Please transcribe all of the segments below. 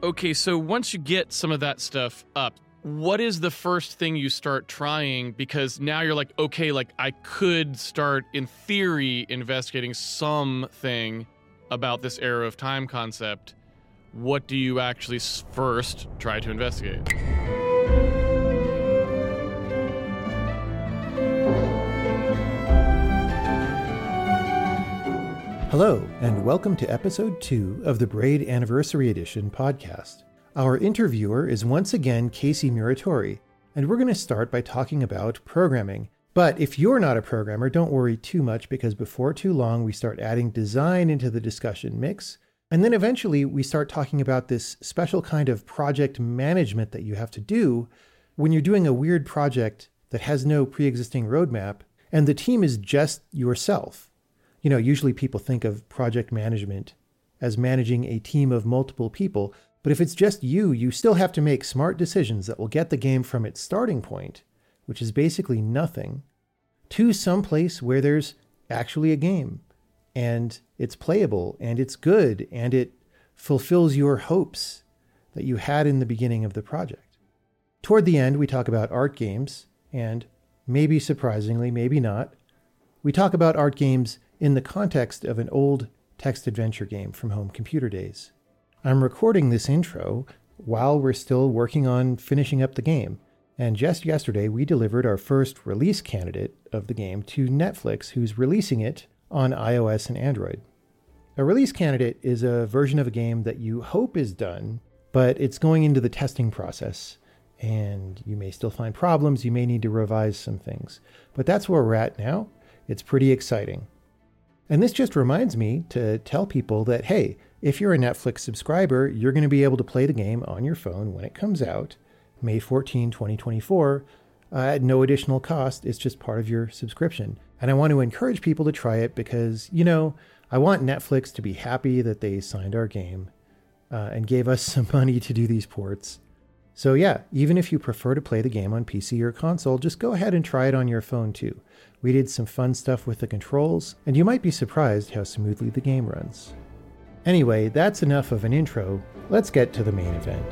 Okay, so once you get some of that stuff up, what is the first thing you start trying? Because now you're like, okay, like I could start, in theory, investigating something about this era of time concept. What do you actually first try to investigate? Hello, and welcome to episode 2 of the Braid Anniversary Edition podcast. Our interviewer is once again Casey Muratori, and we're going to start by talking about programming. But if you're not a programmer, don't worry too much, because before too long we start adding design into the discussion mix, and then eventually we start talking about this special kind of project management that you have to do when you're doing a weird project that has no pre-existing roadmap, and the team is just yourself. You know, usually people think of project management as managing a team of multiple people, but if it's just you, you still have to make smart decisions that will get the game from its starting point, which is basically nothing, to someplace where there's actually a game, and it's playable, and it's good, and it fulfills your hopes that you had in the beginning of the project. Toward the end, we talk about art games, and maybe surprisingly, maybe not, we talk about art games in the context of an old text adventure game from home computer days. I'm recording this intro while we're still working on finishing up the game, and just yesterday we delivered our first release candidate of the game to Netflix, who's releasing it on iOS and Android. A release candidate is a version of a game that you hope is done, but it's going into the testing process, and you may still find problems, you may need to revise some things. But that's where we're at now. It's pretty exciting. And this just reminds me to tell people that, hey, if you're a Netflix subscriber, you're going to be able to play the game on your phone when it comes out, May 14, 2024, at no additional cost. It's just part of your subscription. And I want to encourage people to try it because, you know, I want Netflix to be happy that they signed our game and gave us some money to do these ports. So yeah, even if you prefer to play the game on PC or console, just go ahead and try it on your phone too. We did some fun stuff with the controls, and you might be surprised how smoothly the game runs. Anyway, that's enough of an intro. Let's get to the main event.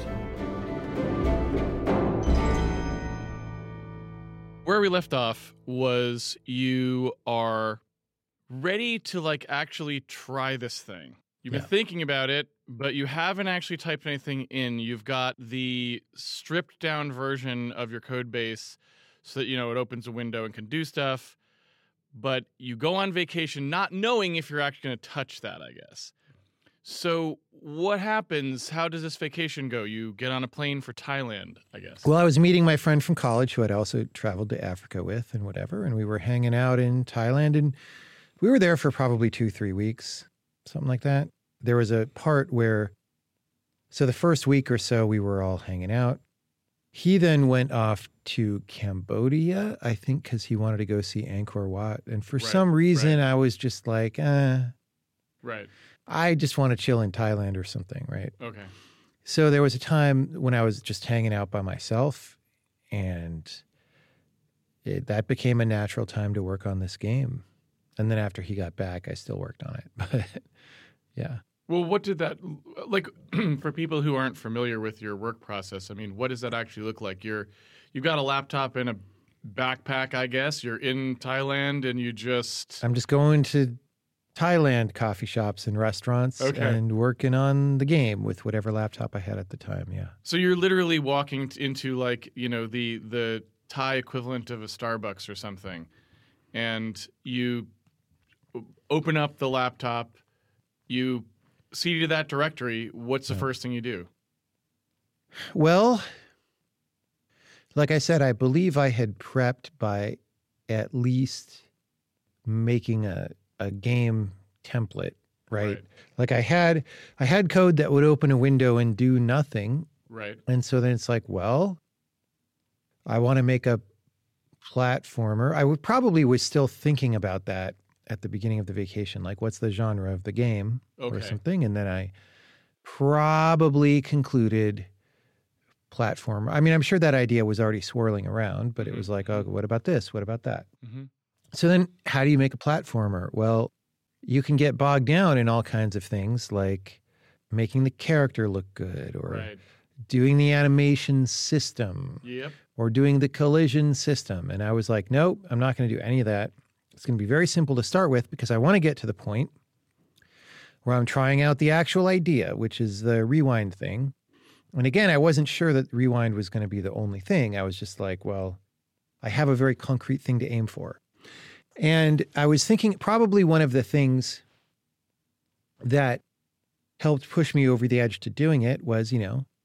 Where we left off was you are ready to actually try this thing. You've been thinking about it, but you haven't actually typed anything in. You've got the stripped down version of your code base so that, it opens a window and can do stuff. But you go on vacation not knowing if you're actually going to touch that, I guess. So what happens? How does this vacation go? You get on a plane for Thailand, I guess. Well, I was meeting my friend from college who I'd also traveled to Africa with and whatever, and we were hanging out in Thailand, and we were there for probably 2-3 weeks, something like that. There was a part where, so the first week or so, we were all hanging out. He then went off to Cambodia, I think, because he wanted to go see Angkor Wat. And for some reason, I was just like, Right. I just want to chill in Thailand or something, right? Okay. So there was a time when I was just hanging out by myself, and that became a natural time to work on this game. And then after he got back, I still worked on it. But yeah. Well, what did that, for people who aren't familiar with your work process, I mean, what does that actually look like? You've got a laptop and a backpack, I guess. You're in Thailand and I'm just going to Thailand coffee shops and restaurants and working on the game with whatever laptop I had at the time, yeah. So you're literally walking into the Thai equivalent of a Starbucks or something, and you open up the laptop, you see to that directory, what's the first thing you do? Well, like I said, I believe I had prepped by at least making a game template, right? Like I had code that would open a window and do nothing. Right. And so then it's like, well, I want to make a platformer. I was still thinking about that at the beginning of the vacation, like what's the genre of the game or something. And then I probably concluded platformer. I mean, I'm sure that idea was already swirling around, but it was like, oh, what about this? What about that? Mm-hmm. So then how do you make a platformer? Well, you can get bogged down in all kinds of things like making the character look good, or Right. doing the animation system, Yep. or doing the collision system. And I was like, nope, I'm not going to do any of that. It's going to be very simple to start with because I want to get to the point where I'm trying out the actual idea, which is the rewind thing. And again, I wasn't sure that rewind was going to be the only thing. I was just like, well, I have a very concrete thing to aim for. And I was thinking probably one of the things that helped push me over the edge to doing it was,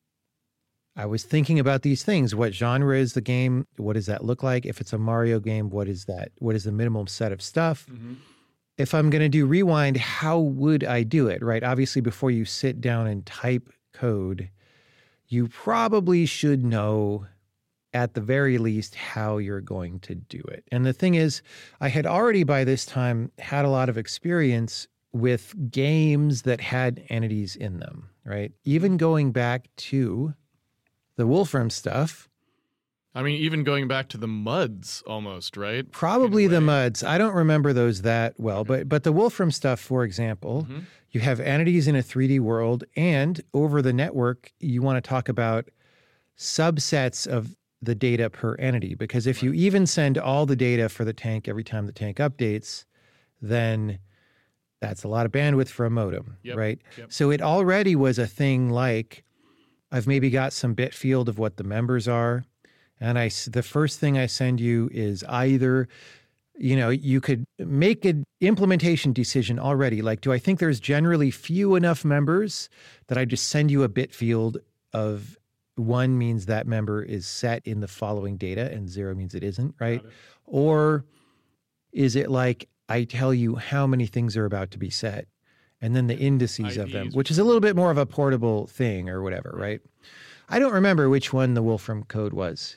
I was thinking about these things. What genre is the game? What does that look like? If it's a Mario game, what is that? What is the minimum set of stuff? Mm-hmm. If I'm going to do rewind, how would I do it, right? Obviously, before you sit down and type code, you probably should know at the very least how you're going to do it. And the thing is, I had already by this time had a lot of experience with games that had entities in them, right? Even going back to the Wolfram stuff. I mean, even going back to the Muds almost, right? Probably the Muds. I don't remember those that well, but the Wolfram stuff, for example, you have entities in a 3D world, and over the network, you want to talk about subsets of the data per entity, because if you even send all the data for the tank every time the tank updates, then that's a lot of bandwidth for a modem, right? Yep. So it already was a thing like, I've maybe got some bit field of what the members are, and the first thing I send you is either, you could make an implementation decision already. Like, do I think there's generally few enough members that I just send you a bit field of 1 means that member is set in the following data and 0 means it isn't, right? Or is it like I tell you how many things are about to be set and then the indices of them, which is a little bit more of a portable thing or whatever, right? I don't remember which one the Wolfram code was.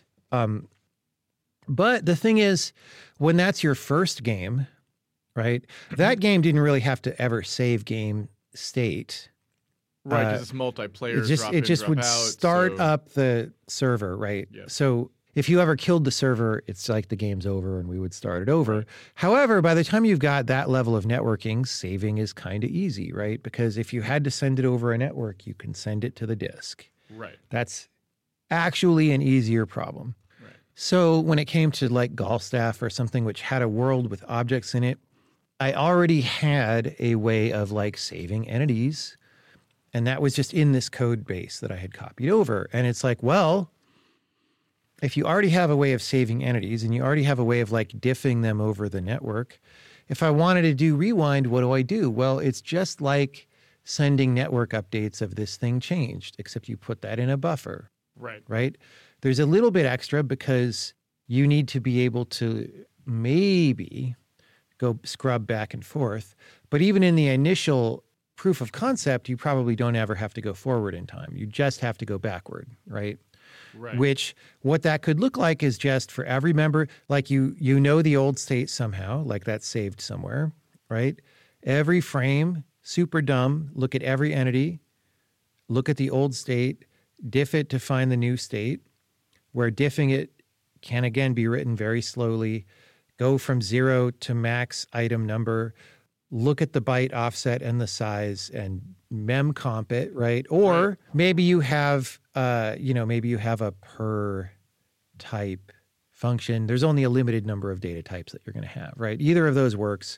But the thing is, when that's your first game, right, that game didn't really have to ever save game state. Right, because it's multiplayer. It just would start up the server, right? Yeah. So if you ever killed the server, it's like the game's over and we would start it over. Right. However, by the time you've got that level of networking, saving is kind of easy, right? Because if you had to send it over a network, you can send it to the disk. Right. That's actually an easier problem. Right. So when it came to like Golstaff or something which had a world with objects in it, I already had a way of like saving entities. And that was just in this code base that I had copied over. And it's like, well, if you already have a way of saving entities and you already have a way of like diffing them over the network, if I wanted to do rewind, what do I do? Well, it's just like sending network updates of this thing changed, except you put that in a buffer. Right. Right? There's a little bit extra because you need to be able to maybe go scrub back and forth. But even in the initial proof of concept, you probably don't ever have to go forward in time. You just have to go backward, right? Right. Which, what that could look like is just for every member, like you know the old state somehow, like that's saved somewhere, right? Every frame, super dumb, look at every entity, look at the old state, diff it to find the new state, where diffing it can again be written very slowly, go from 0 to max item number, look at the byte offset and the size and mem comp it, right? Or maybe you have, maybe you have a per type function. There's only a limited number of data types that you're going to have, right? Either of those works.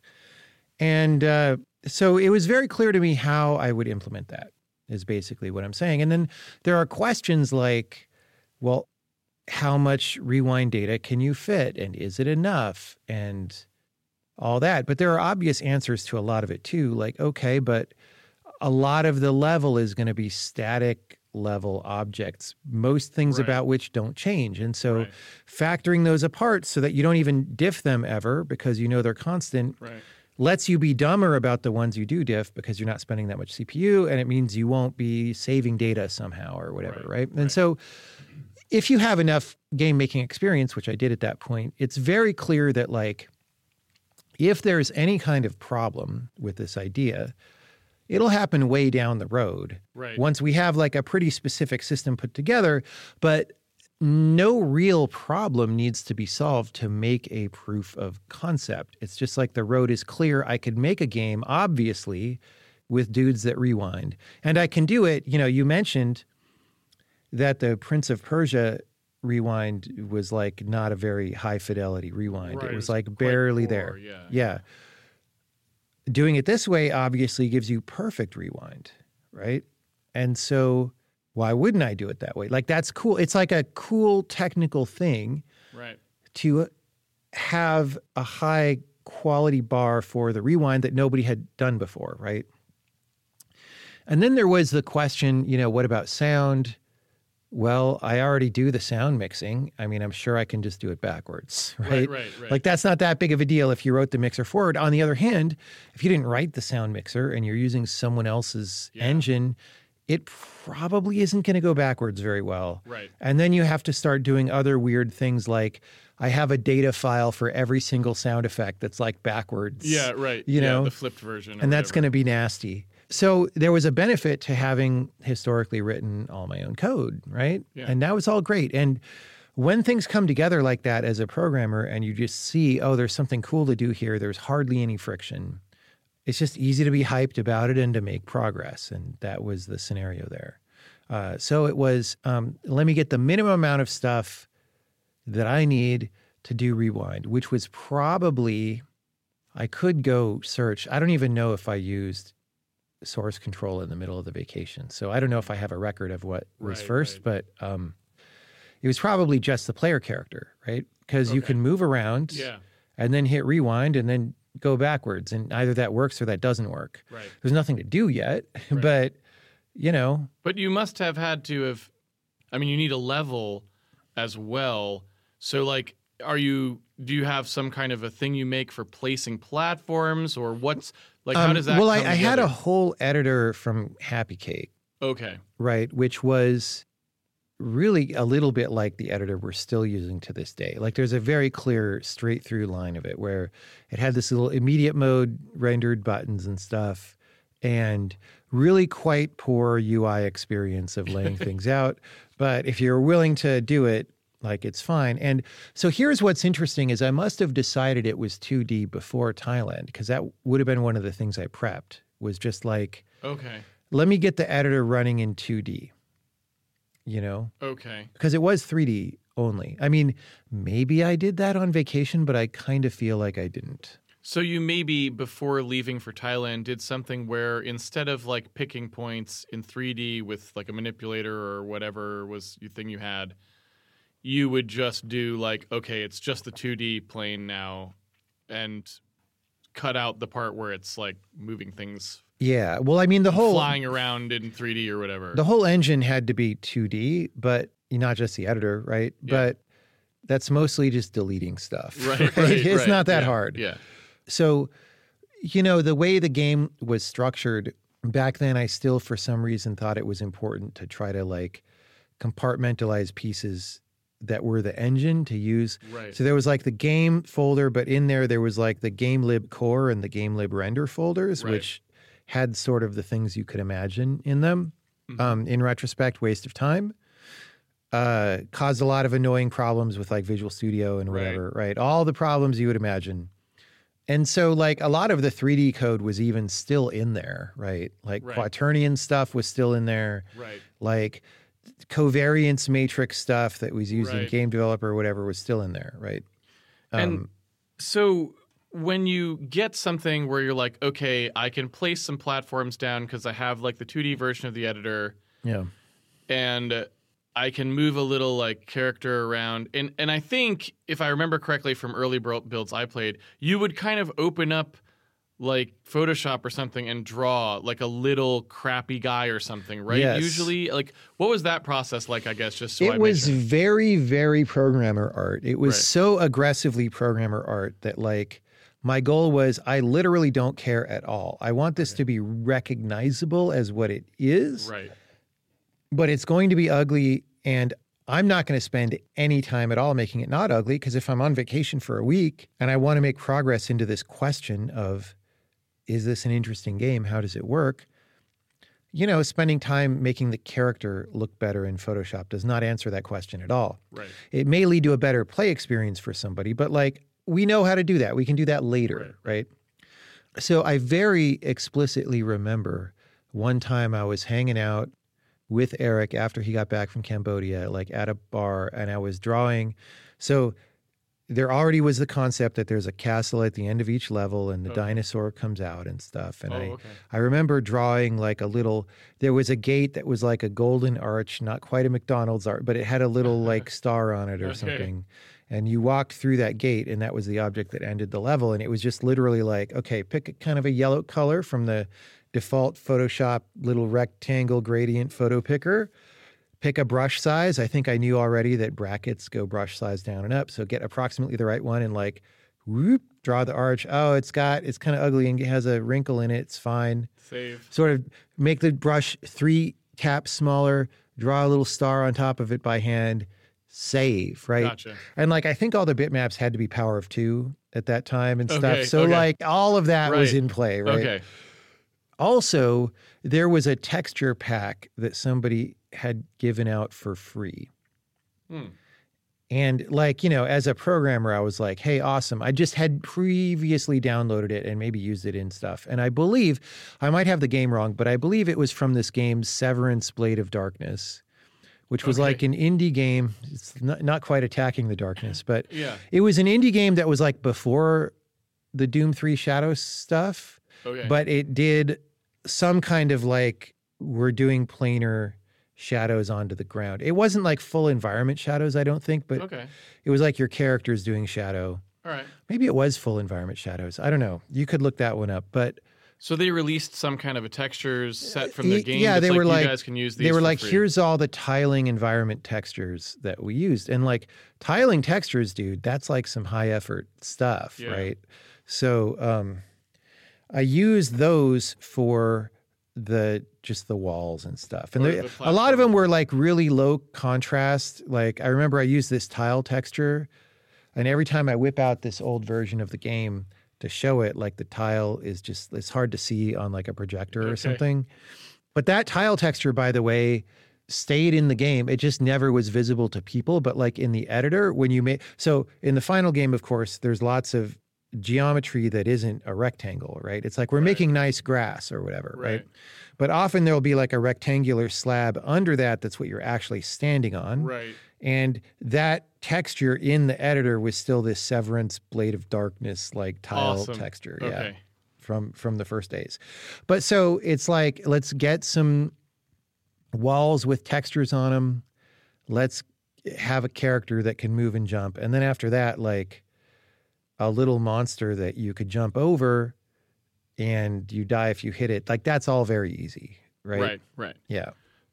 And so it was very clear to me how I would implement that is basically what I'm saying. And then there are questions like, well, how much rewind data can you fit? And is it enough? And all that. But there are obvious answers to a lot of it too. Like, okay, but a lot of the level is going to be static level objects, most things about which don't change. And so factoring those apart so that you don't even diff them ever because you know they're constant lets you be dumber about the ones you do diff because you're not spending that much CPU, and it means you won't be saving data somehow or whatever, right? And so if you have enough game making experience, which I did at that point, it's very clear that like, if there's any kind of problem with this idea, it'll happen way down the road. Right. Once we have like a pretty specific system put together, but no real problem needs to be solved to make a proof of concept. It's just like the road is clear. I could make a game, obviously, with dudes that rewind. And I can do it. You mentioned that the Prince of Persia rewind was like not a very high fidelity rewind. Right, it was like barely poor, there. Yeah. Doing it this way obviously gives you perfect rewind, right? And so why wouldn't I do it that way? Like, that's cool. It's like a cool technical thing, right, to have a high quality bar for the rewind that nobody had done before, right? And then there was the question, what about sound? Well, I already do the sound mixing. I mean, I'm sure I can just do it backwards, right? Right. Like, that's not that big of a deal if you wrote the mixer forward. On the other hand, if you didn't write the sound mixer and you're using someone else's engine, it probably isn't going to go backwards very well. Right. And then you have to start doing other weird things like, I have a data file for every single sound effect that's like backwards. Yeah, right. The flipped version. And that's going to be nasty. So there was a benefit to having historically written all my own code, right? Yeah. And that was all great. And when things come together like that as a programmer and you just see, oh, there's something cool to do here, there's hardly any friction. It's just easy to be hyped about it and to make progress. And that was the scenario there. So it was, let me get the minimum amount of stuff that I need to do rewind, which was probably, I could go search. I don't even know if I used source control in the middle of the vacation. So I don't know if I have a record of what was first, but it was probably just the player character, right? Because you can move around and then hit rewind and then go backwards, and either that works or that doesn't work. Right. There's nothing to do yet, but But you must have had to have, you need a level as well. So like, do you have some kind of a thing you make for placing platforms, or what's like, how does that Well, come I had together? a whole editor from Happy Cake, Okay. right, which was really a little bit like the editor we're still using to this day. Like, there's a very clear straight through line of it where it had this little immediate mode rendered buttons and stuff, and really quite poor UI experience of laying things out. But if you're willing to do it, like, it's fine. And so here's what's interesting is I must have decided it was 2D before Thailand, because that would have been one of the things I prepped, was just like, Okay. let me get the editor running in 2D, Okay. because it was 3D only. I mean, maybe I did that on vacation, but I kind of feel like I didn't. So you maybe before leaving for Thailand did something where instead of like picking points in 3D with like a manipulator or whatever was the thing you had, you would just do like, okay, it's just the 2D plane now, and cut out the part where it's like moving things, Yeah. Well, I mean, the whole flying around in 3D or whatever. the whole engine had to be 2D, but not just the editor, right? Yeah. But that's mostly just deleting stuff. Right. It's not that Yeah, hard. Yeah. So, the way the game was structured back then, I still, for some reason, thought it was important to try to like compartmentalize pieces that were the engine to use. Right. So there was like the game folder, but in there was like the GameLib core and the GameLib render folders, Right. which had sort of the things you could imagine in them. In retrospect, waste of time. Caused a lot of annoying problems with like Visual Studio and whatever, right? All the problems you would imagine. And so like a lot of the 3D code was even still in there, right? Like quaternion stuff was still in there. Right. Like covariance matrix stuff that was used in Right. Game Developer or whatever was still in there, right? And so when you get something where you're like, okay, I can place some platforms down because I have like the 2D version of the editor, Yeah. and I can move a little like character around. And I think if I remember correctly from early builds I played, you would kind of open up like Photoshop or something and draw like a little crappy guy or something, right? Yes. Usually, like, what was that process like, I guess, just so I It was make sure. very, very programmer art. It was Right. so aggressively programmer art that like my goal was I literally don't care at all. I want this to be recognizable as what it is, Right. but it's going to be ugly, and I'm not going to spend any time at all making it not ugly, because if I'm on vacation for a week and I want to make progress into this question of, is this an interesting game? How does it work? Spending time making the character look better in Photoshop does not answer that question at all. Right. It may lead to a better play experience for somebody, but like we know how to do that. We can do that later, right? So I very explicitly remember one time I was hanging out with Eric after he got back from Cambodia, like at a bar, and I was drawing. So there already was the concept that there's a castle at the end of each level and the dinosaur comes out and stuff. And I remember drawing like there was a gate that was like a golden arch, not quite a McDonald's arch, but it had a little like star on it or something. And you walked through that gate and that was the object that ended the level. And it was just literally like, okay, pick a kind of a yellow color from the default Photoshop little rectangle gradient photo picker. Pick a brush size. I think I knew already that brackets go brush size down and up. So get approximately the right one and like, whoop, draw the arch. Oh, it's kind of ugly and it has a wrinkle in it. It's fine. Save. Sort of make the brush 3 caps smaller, draw a little star on top of it by hand, save, right? Gotcha. And like, I think all the bitmaps had to be power of 2 at that time and stuff. So like all of that was in play, right? Okay. Also, there was a texture pack that somebody had given out for free. And like, as a programmer, I was like, hey, awesome. I just had previously downloaded it and maybe used it in stuff. And I believe, I might have the game wrong, but I believe it was from this game, Severance Blade of Darkness, which was like an indie game. It's not quite attacking the darkness, but it was an indie game that was like before the Doom 3 Shadows stuff. But it did some kind of like, we're doing planar shadows onto the ground. It wasn't like full environment shadows, I don't think, but it was like your character's doing shadow. All right. Maybe it was full environment shadows. I don't know. You could look that one up, but... So they released some kind of a textures set from the game? Yeah, they were like, you guys can use these they were for like, free. here's all the tiling environment textures that we used. And like tiling textures, dude, that's like some high effort stuff, right? So I used those for just the walls and stuff. And a lot of them were like really low contrast. Like I remember I used this tile texture, and every time I whip out this old version of the game to show it, like the tile is just, it's hard to see on like a projector or something. But that tile texture, by the way, stayed in the game. It just never was visible to people. But like in the editor, when you so in the final game, of course, there's lots of geometry that isn't a rectangle, right? It's like we're making nice grass or whatever, right? But often there'll be like a rectangular slab under that's what you're actually standing on. Right. And that texture in the editor was still this Severance Blade of Darkness like tile texture. Yeah. From the first days. But so it's like, let's get some walls with textures on them. Let's have a character that can move and jump. And then after that, like a little monster that you could jump over and you die if you hit it. Like that's all very easy, right? Right. Yeah.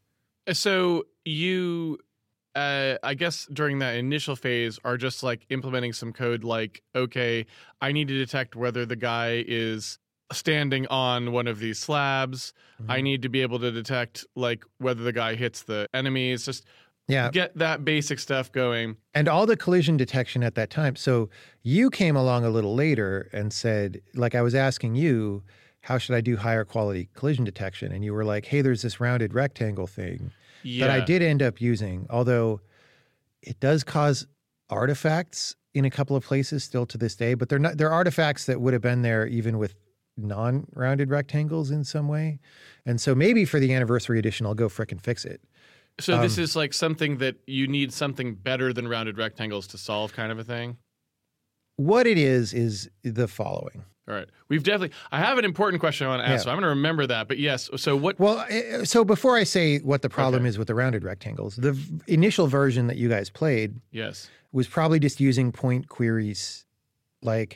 So you, I guess during that initial phase are just like implementing some code like, okay, I need to detect whether the guy is standing on one of these slabs. I need to be able to detect like whether the guy hits the enemies. Just get that basic stuff going. And all the collision detection at that time. So you came along a little later and said, like I was asking you, how should I do higher quality collision detection? And you were like, hey, there's this rounded rectangle thing that I did end up using, although it does cause artifacts in a couple of places still to this day, but they're artifacts that would have been there even with non-rounded rectangles in some way. And so maybe for the anniversary edition, I'll go frickin' fix it. So this is like something that you need something better than rounded rectangles to solve kind of a thing? What it is the following. All right. I have an important question I want to ask, so I'm going to remember that. But yes, so what? Well, so before I say what the problem is with the rounded rectangles, the initial version that you guys played was probably just using point queries like,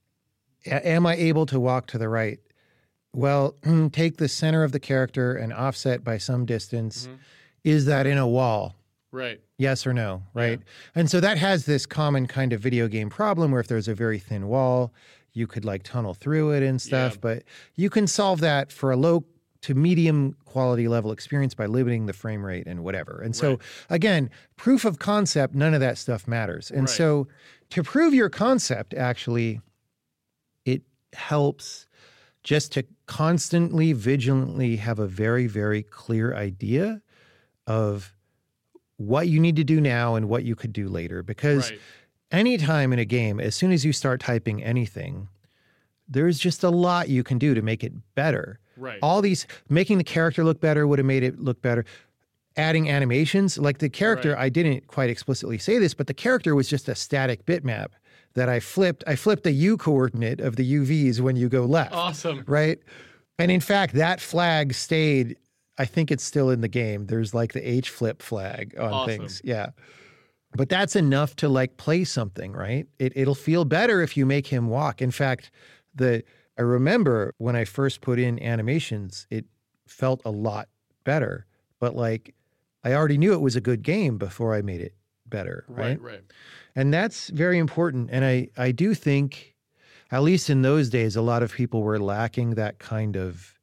am I able to walk to the right? Well, take the center of the character and offset by some distance. Is that in a wall? Right. Yes or no, right? Yeah. And so that has this common kind of video game problem where if there's a very thin wall, you could like tunnel through it and stuff, but you can solve that for a low to medium quality level experience by limiting the frame rate and whatever. And so again, proof of concept, none of that stuff matters. And so to prove your concept, actually, it helps just to constantly, vigilantly have a very, very clear idea of what you need to do now and what you could do later. Because anytime in a game, as soon as you start typing anything, there's just a lot you can do to make it better. Right. All these, making the character look better would have made it look better. Adding animations, like the character, Right. I didn't quite explicitly say this, but the character was just a static bitmap that I flipped. I flipped the U coordinate of the UVs when you go left. Awesome. Right? And in fact, that flag stayed, I think it's still in the game. There's like the H flip flag on Awesome. things. Yeah. But that's enough to like play something, right? It'll feel better if you make him walk. In fact, I remember when I first put in animations, it felt a lot better. But like, I already knew it was a good game before I made it better, right? Right. And that's very important. And I do think, at least in those days, a lot of people were lacking that kind of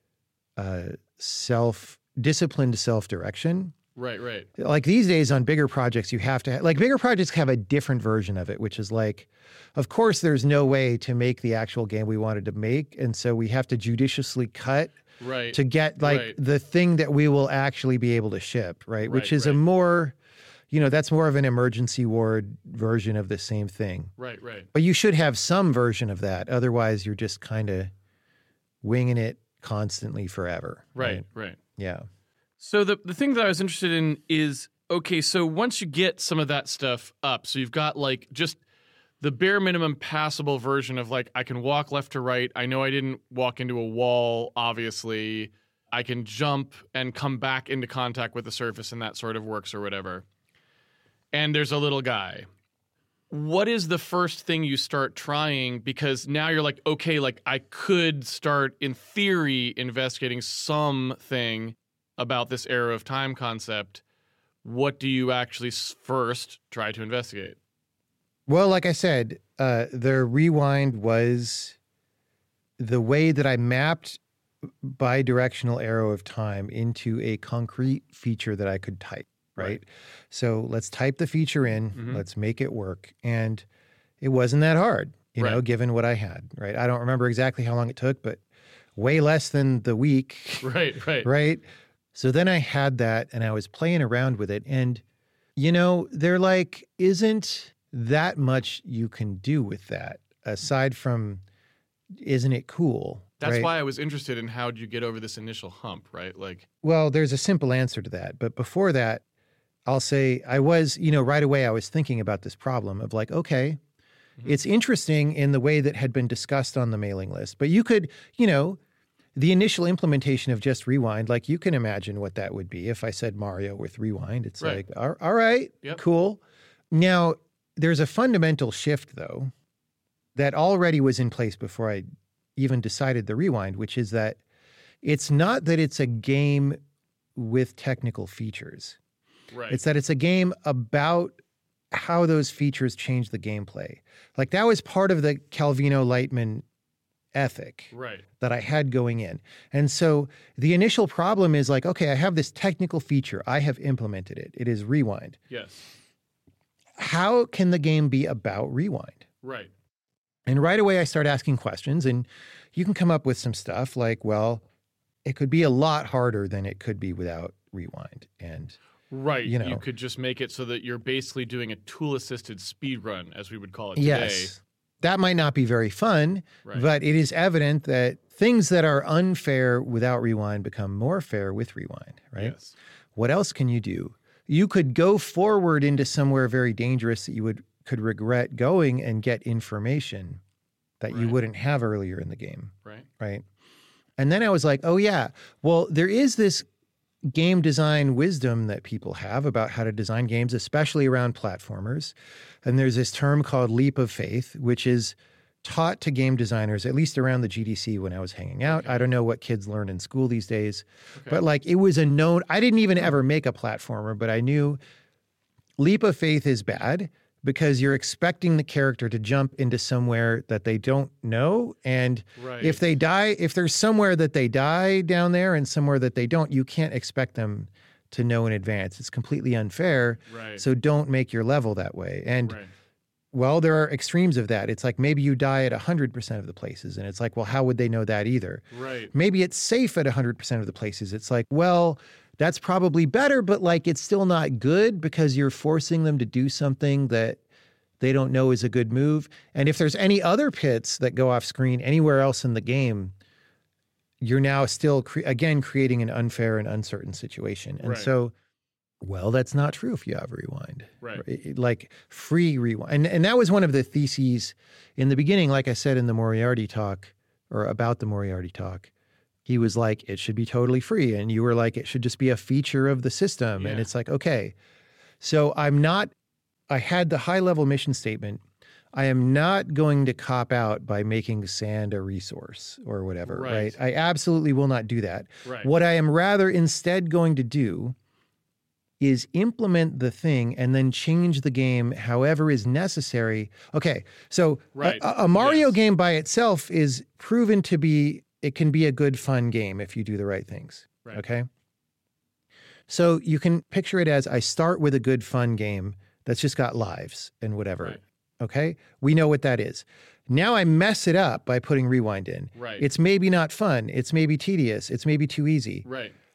disciplined self-direction. Right. Like these days on bigger projects, you have to, like bigger projects have a different version of it, which is like, of course, there's no way to make the actual game we wanted to make. And so we have to judiciously cut Right. to get like Right. the thing that we will actually be able to ship, right? Which Right, is a right. more, that's more of an emergency ward version of the same thing. Right. But you should have some version of that. Otherwise, you're just kind of winging it constantly forever. Right. Yeah. So the thing that I was interested in is, okay, so once you get some of that stuff up, so you've got like just the bare minimum passable version of like, I can walk left to right. I know I didn't walk into a wall, obviously. I can jump and come back into contact with the surface and that sort of works or whatever. And there's a little guy. What is the first thing you start trying? Because now you're like, okay, like I could start in theory investigating something about this era of time concept. What do you actually first try to investigate? Well, like I said, the rewind was the way that I mapped bi-directional arrow of time into a concrete feature that I could type, right? So let's type the feature in, let's make it work. And it wasn't that hard, given what I had, right? I don't remember exactly how long it took, but way less than the week. Right? So then I had that and I was playing around with it. And, there like isn't that much you can do with that aside from, isn't it cool? That's right? why I was interested in how did you get over this initial hump, right? Like, well, there's a simple answer to that. But before that, I'll say I was, right away I was thinking about this problem of like, okay, it's interesting in the way that had been discussed on the mailing list, but you could, the initial implementation of just rewind, like you can imagine what that would be. If I said Mario with rewind, it's Right. like, all right, Yep. cool. Now, there's a fundamental shift, though, that already was in place before I even decided the rewind, which is that it's not that it's a game with technical features. right. It's that it's a game about how those features change the gameplay. Like that was part of the Calvino-Lightman ethic right. that I had going in. And so the initial problem is like, okay, I have this technical feature. I have implemented it. It is rewind. Yes. How can the game be about rewind? Right. And right away I start asking questions and you can come up with some stuff like, well, it could be a lot harder than it could be without rewind. And Right. You know. You could just make it so that you're basically doing a tool-assisted speed run, as we would call it today. yes, that might not be very fun, Right. but it is evident that things that are unfair without rewind become more fair with rewind, right? Yes. What else can you do? You could go forward into somewhere very dangerous that you could regret going and get information that you Right. wouldn't have earlier in the game, Right. right? And then I was like, oh yeah, well, there is this game design wisdom that people have about how to design games, especially around platformers. And there's this term called leap of faith, which is taught to game designers, at least around the GDC when I was hanging out. Okay. I don't know what kids learn in school these days, Okay. but like it was a known, I didn't even ever make a platformer, but I knew leap of faith is bad because you're expecting the character to jump into somewhere that they don't know. And Right. if they die, if there's somewhere that they die down there and somewhere that they don't, you can't expect them to know in advance. It's completely unfair. Right. So don't make your level that way. And Right. well, there are extremes of that. It's like maybe you die at 100% of the places. And it's like, well, how would they know that either? Right. Maybe it's safe at 100% of the places. It's like, well, that's probably better, but like it's still not good because you're forcing them to do something that they don't know is a good move. And if there's any other pits that go off screen anywhere else in the game, you're now still, again, creating an unfair and uncertain situation. And so, well, that's not true if you have rewind. Right. Like free rewind. And that was one of the theses in the beginning, like I said in the Moriarty talk, or about the Moriarty talk. He was like, it should be totally free. And you were like, it should just be a feature of the system. And it's like, okay. So I had the high-level mission statement. I am not going to cop out by making sand a resource or whatever, right? I absolutely will not do that. Right. What I am rather instead going to do is implement the thing and then change the game however is necessary. Okay, so a Mario game by itself is proven to be, it can be a good, fun game if you do the right things, okay? So you can picture it as I start with a good, fun game that's just got lives and whatever, okay? We know what that is. Now I mess it up by putting rewind in. It's maybe not fun. It's maybe tedious. It's maybe too easy.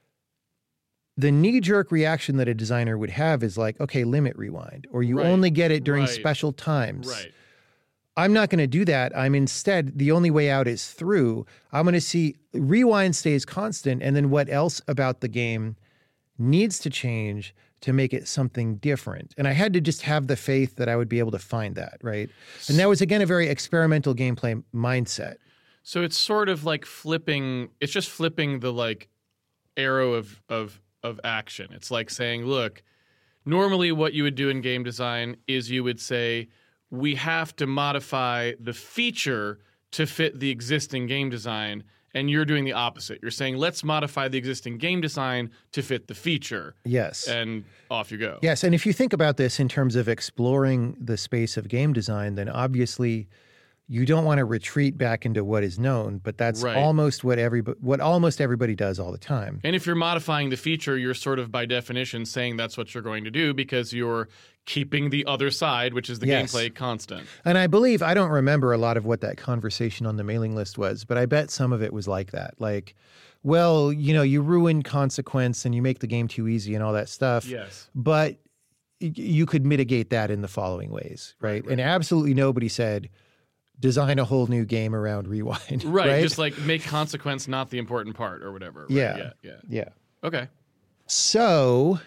The knee-jerk reaction that a designer would have is like, okay, limit rewind, or you only get it during special times. I'm not going to do that. I'm instead, the only way out is through. I'm going to see rewind stays constant, and then what else about the game needs to change to make it something different. And I had to just have the faith that I would be able to find that, right? And that was, again, a very experimental gameplay mindset. So it's sort of like flipping, it's just flipping the like arrow of action. It's like saying, look, normally what you would do in game design is you would say, we have to modify the feature to fit the existing game design. And you're doing the opposite. You're saying, let's modify the existing game design to fit the feature. Yes. And off you go. Yes. And if you think about this in terms of exploring the space of game design, then obviously you don't want to retreat back into what is known, but that's almost what almost everybody does all the time. And if you're modifying the feature, you're sort of by definition saying that's what you're going to do because you're keeping the other side, which is the gameplay, constant. And I believe, I don't remember a lot of what that conversation on the mailing list was, but I bet some of it was like that. Like, well, you know, you ruin consequence and you make the game too easy and all that stuff. Yes. But you could mitigate that in the following ways, right? And absolutely nobody said, design a whole new game around rewind. Right. Just like make consequence not the important part or whatever. Right? Yeah. Okay. So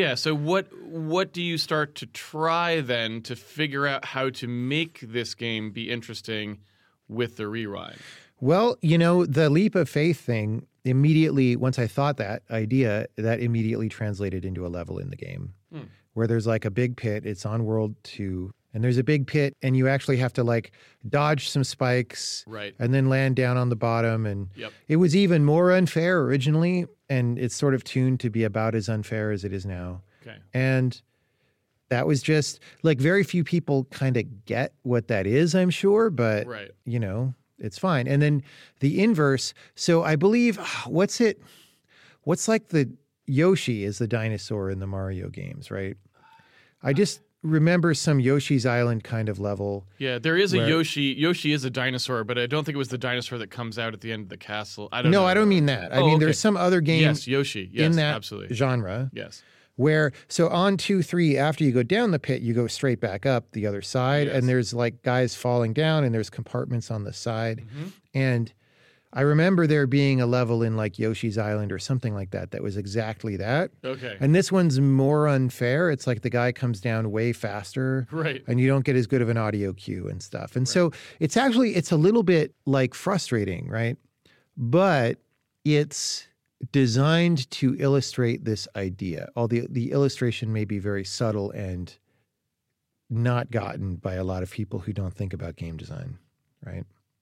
what do you start to try then to figure out how to make this game be interesting with the rewind? Well, you know, the leap of faith thing immediately, once I thought that idea, that immediately translated into a level in the game where there's like a big pit. It's on World 2. And there's a big pit, and you actually have to like dodge some spikes and then land down on the bottom. And it was even more unfair originally, and it's sort of tuned to be about as unfair as it is now. Okay. And that was just like very few people kind of get what that is, I'm sure, but you know, it's fine. And then the inverse. So I believe, what's like the Yoshi is the dinosaur in the Mario games, right? I just remember some Yoshi's Island kind of level. Yeah, there is a Yoshi. Yoshi is a dinosaur, but I don't think it was the dinosaur that comes out at the end of the castle. I don't know. I don't mean that. I mean, there's some other game Yoshi. in that absolutely. genre. Yes. Where, so on 2, 3, after you go down the pit, you go straight back up the other side, and there's like guys falling down, and there's compartments on the side. And I remember there being a level in like Yoshi's Island or something like that that was exactly that. Okay. And this one's more unfair. It's like the guy comes down way faster. Right. And you don't get as good of an audio cue and stuff. And so it's a little bit like frustrating, right? But it's designed to illustrate this idea. The illustration may be very subtle and not gotten by a lot of people who don't think about game design, right?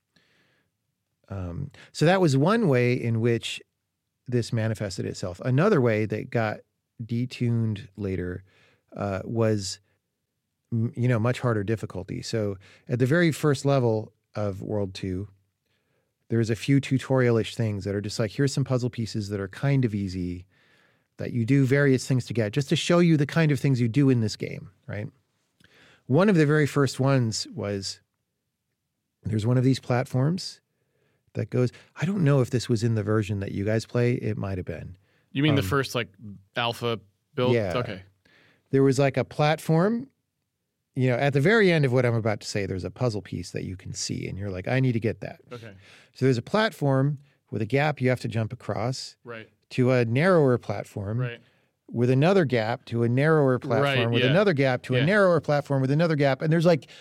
So that was one way in which this manifested itself. Another way that got detuned later was, you know, much harder difficulty. So at the very first level of World 2, there's a few tutorial-ish things that are just like, here's some puzzle pieces that are kind of easy that you do various things to get, just to show you the kind of things you do in this game, right? One of the very first ones was, there's one of these platforms that goes, I don't know if this was in the version that you guys play. It might have been. You mean the first like alpha build? Yeah. Okay. There was like a platform at the very end of what I'm about to say, there's a puzzle piece that you can see, and you're like, I need to get that. Okay. So there's a platform with a gap you have to jump across Right. to a narrower platform. Right. With another gap to a narrower platform, with yeah. another gap to a narrower platform, with another gap. And there's like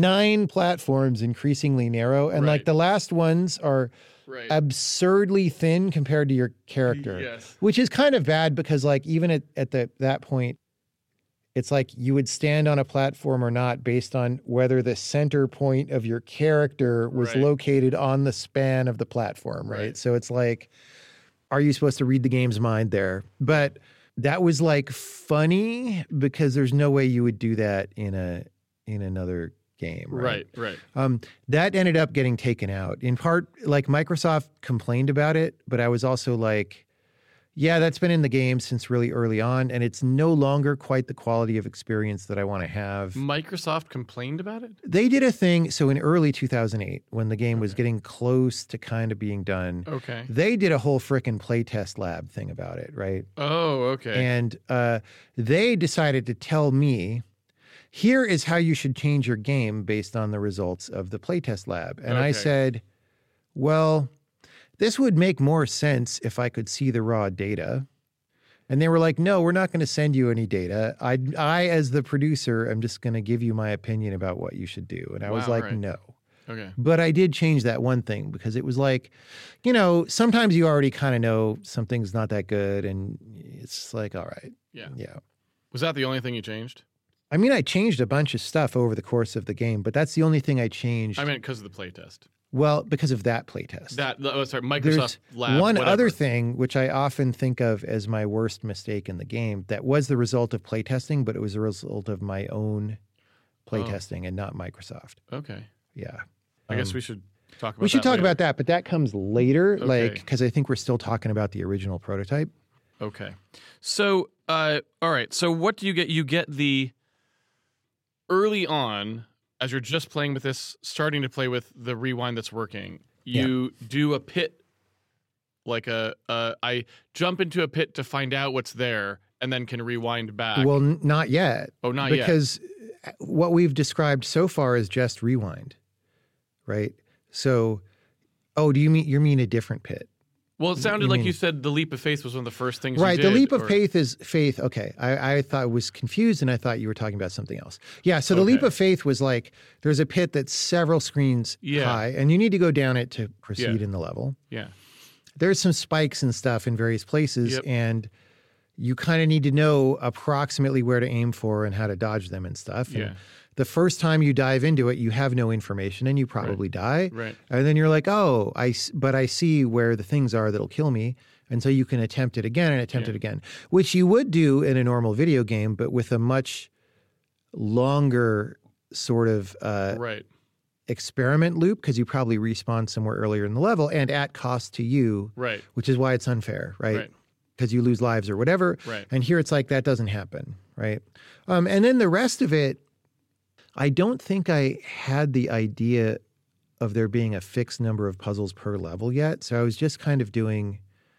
9 platforms increasingly narrow. And like the last ones are absurdly thin compared to your character, Yes. which is kind of bad because like even at that point, it's like you would stand on a platform or not based on whether the center point of your character was located on the span of the platform, right? So it's like, are you supposed to read the game's mind there? But that was like funny because there's no way you would do that in another game. Right. That ended up getting taken out in part. Like Microsoft complained about it, but I was also like, yeah, that's been in the game since really early on, and it's no longer quite the quality of experience that I want to have. Microsoft complained about it? They did a thing. So in early 2008, when the game was getting close to kind of being done, they did a whole frickin' playtest lab thing about it, right? Oh, okay. And they decided to tell me, here is how you should change your game based on the results of the playtest lab. And I said, well, this would make more sense if I could see the raw data. And they were like, no, we're not going to send you any data. I, as the producer, am just going to give you my opinion about what you should do. And I was like, no. Okay. But I did change that one thing because it was like, sometimes you already kind of know something's not that good. And it's like, all right. Yeah. Yeah. Was that the only thing you changed? I mean, I changed a bunch of stuff over the course of the game, but that's the only thing I changed. I meant because of the playtest. Well, because of that playtest. Microsoft There's Lab. One whatever. other thing, which I often think of as my worst mistake in the game, that was the result of playtesting, but it was a result of my own playtesting and not Microsoft. Okay. Yeah. I guess we should talk about that. We should talk about that, but that comes later, Okay. because I think we're still talking about the original prototype. Okay. So, all right. So what do you get? You get the early on, as you're just playing with this, starting to play with the rewind that's working, you do a pit, like I jump into a pit to find out what's there and then can rewind back. Well, not yet. Oh, not yet. Because what we've described so far is just rewind, right? So, you mean a different pit? Well, it sounded like you said the leap of faith was one of the first things right, you did. the leap of faith is faith. Okay, I thought I was confused, and I thought you were talking about something else. Yeah, so the leap of faith was like there's a pit that's several screens high, and you need to go down it to proceed in the level. Yeah. There's some spikes and stuff in various places, and you kind of need to know approximately where to aim for and how to dodge them and stuff. Yeah. And the first time you dive into it, you have no information and you probably die. Right. And then you're like, but I see where the things are that'll kill me. And so you can attempt it again and attempt it again, which you would do in a normal video game, but with a much longer sort of experiment loop, because you probably respawn somewhere earlier in the level and at cost to you, which is why it's unfair, right? Because you lose lives or whatever. Right. And here it's like that doesn't happen, right? And then the rest of it, I don't think I had the idea of there being a fixed number of puzzles per level yet. So I was just kind of doing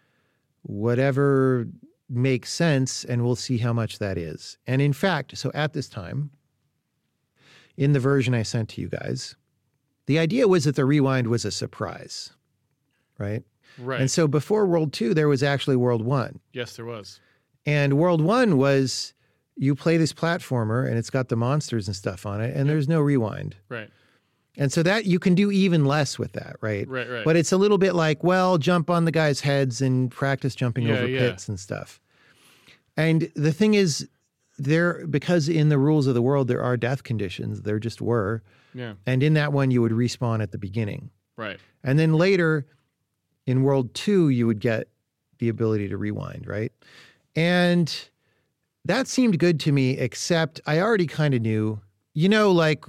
whatever makes sense, and we'll see how much that is. And in fact, so at this time, in the version I sent to you guys, the idea was that the rewind was a surprise, right? Right. And so before World 2, there was actually World 1. Yes, there was. And World 1 was you play this platformer and it's got the monsters and stuff on it, and there's no rewind. Right. And so that you can do even less with that, right? Right. But it's a little bit like, well, jump on the guy's heads and practice jumping over pits and stuff. And the thing is, because in the rules of the world, there are death conditions. There just were. Yeah. And in that one, you would respawn at the beginning. Right. And then later, in World 2, you would get the ability to rewind, right? And that seemed good to me, except I already kind of knew, like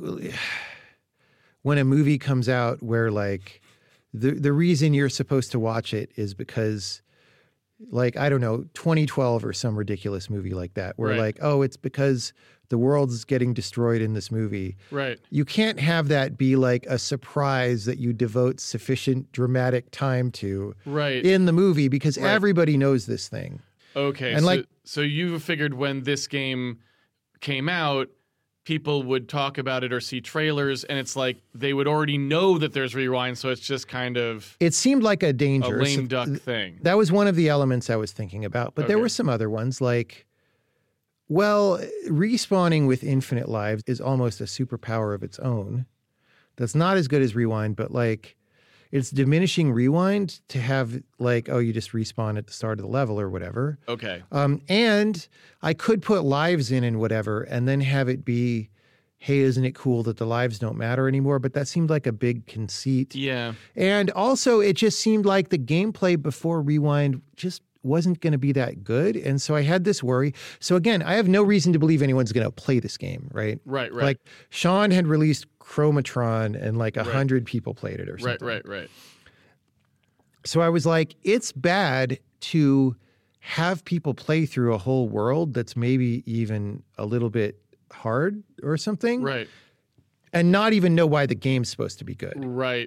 when a movie comes out where like the reason you're supposed to watch it is because like, I don't know, 2012 or some ridiculous movie like that, where like, it's because the world's getting destroyed in this movie. Right. You can't have that be like a surprise that you devote sufficient dramatic time to in the movie, because everybody knows this thing. Okay. And so you figured when this game came out, people would talk about it or see trailers, and it's like they would already know that there's rewind, so it's just kind of It seemed like a danger. lame duck thing. That was one of the elements I was thinking about. But there were some other ones like, well, respawning with infinite lives is almost a superpower of its own. That's not as good as rewind, but like it's diminishing rewind to have like, oh, you just respawn at the start of the level or whatever. Okay. And I could put lives in and whatever, and then have it be, hey, isn't it cool that the lives don't matter anymore? But that seemed like a big conceit. Yeah. And also it just seemed like the gameplay before rewind just wasn't going to be that good. And so I had this worry. So again, I have no reason to believe anyone's going to play this game, right? Right. Like Sean had released Chromatron and like 100 people played it or something. Right. So I was like, it's bad to have people play through a whole world that's maybe even a little bit hard or something. Right. And not even know why the game's supposed to be good. Right.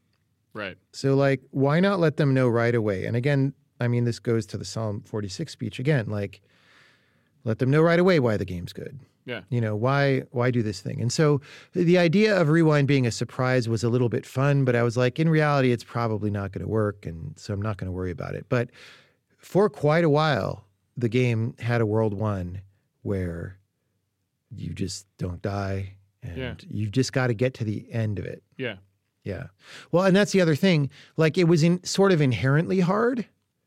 So like, why not let them know right away? And again, I mean, this goes to the Psalm 46 speech again, like, let them know right away why the game's good. Yeah. You know, why do this thing? And so the idea of rewind being a surprise was a little bit fun, but I was like, in reality, it's probably not going to work. And so I'm not going to worry about it. But for quite a while, the game had a world one where you just don't die and you've just got to get to the end of it. Yeah. Yeah. Well, and that's the other thing. Like it was sort of inherently hard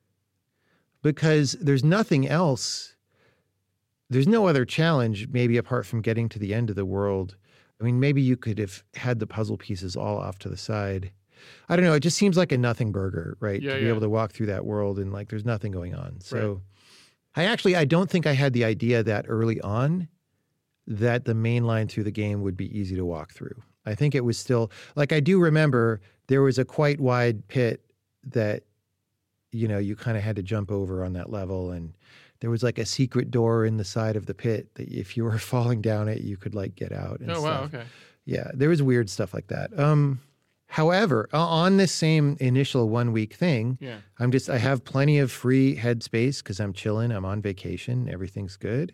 because there's nothing else. There's no other challenge, maybe apart from getting to the end of the world. I mean, maybe you could have had the puzzle pieces all off to the side. I don't know. It just seems like a nothing burger, right? Yeah, to be able to walk through that world and like there's nothing going on. So I don't think I had the idea that early on that the main line through the game would be easy to walk through. I think it was still, like I do remember there was a quite wide pit that, you know, you kind of had to jump over on that level, and there was like a secret door in the side of the pit that if you were falling down it, you could like get out and stuff. Wow, okay. Yeah, there was weird stuff like that. However, on this same initial 1 week thing, I have plenty of free headspace because I'm chilling, I'm on vacation, everything's good.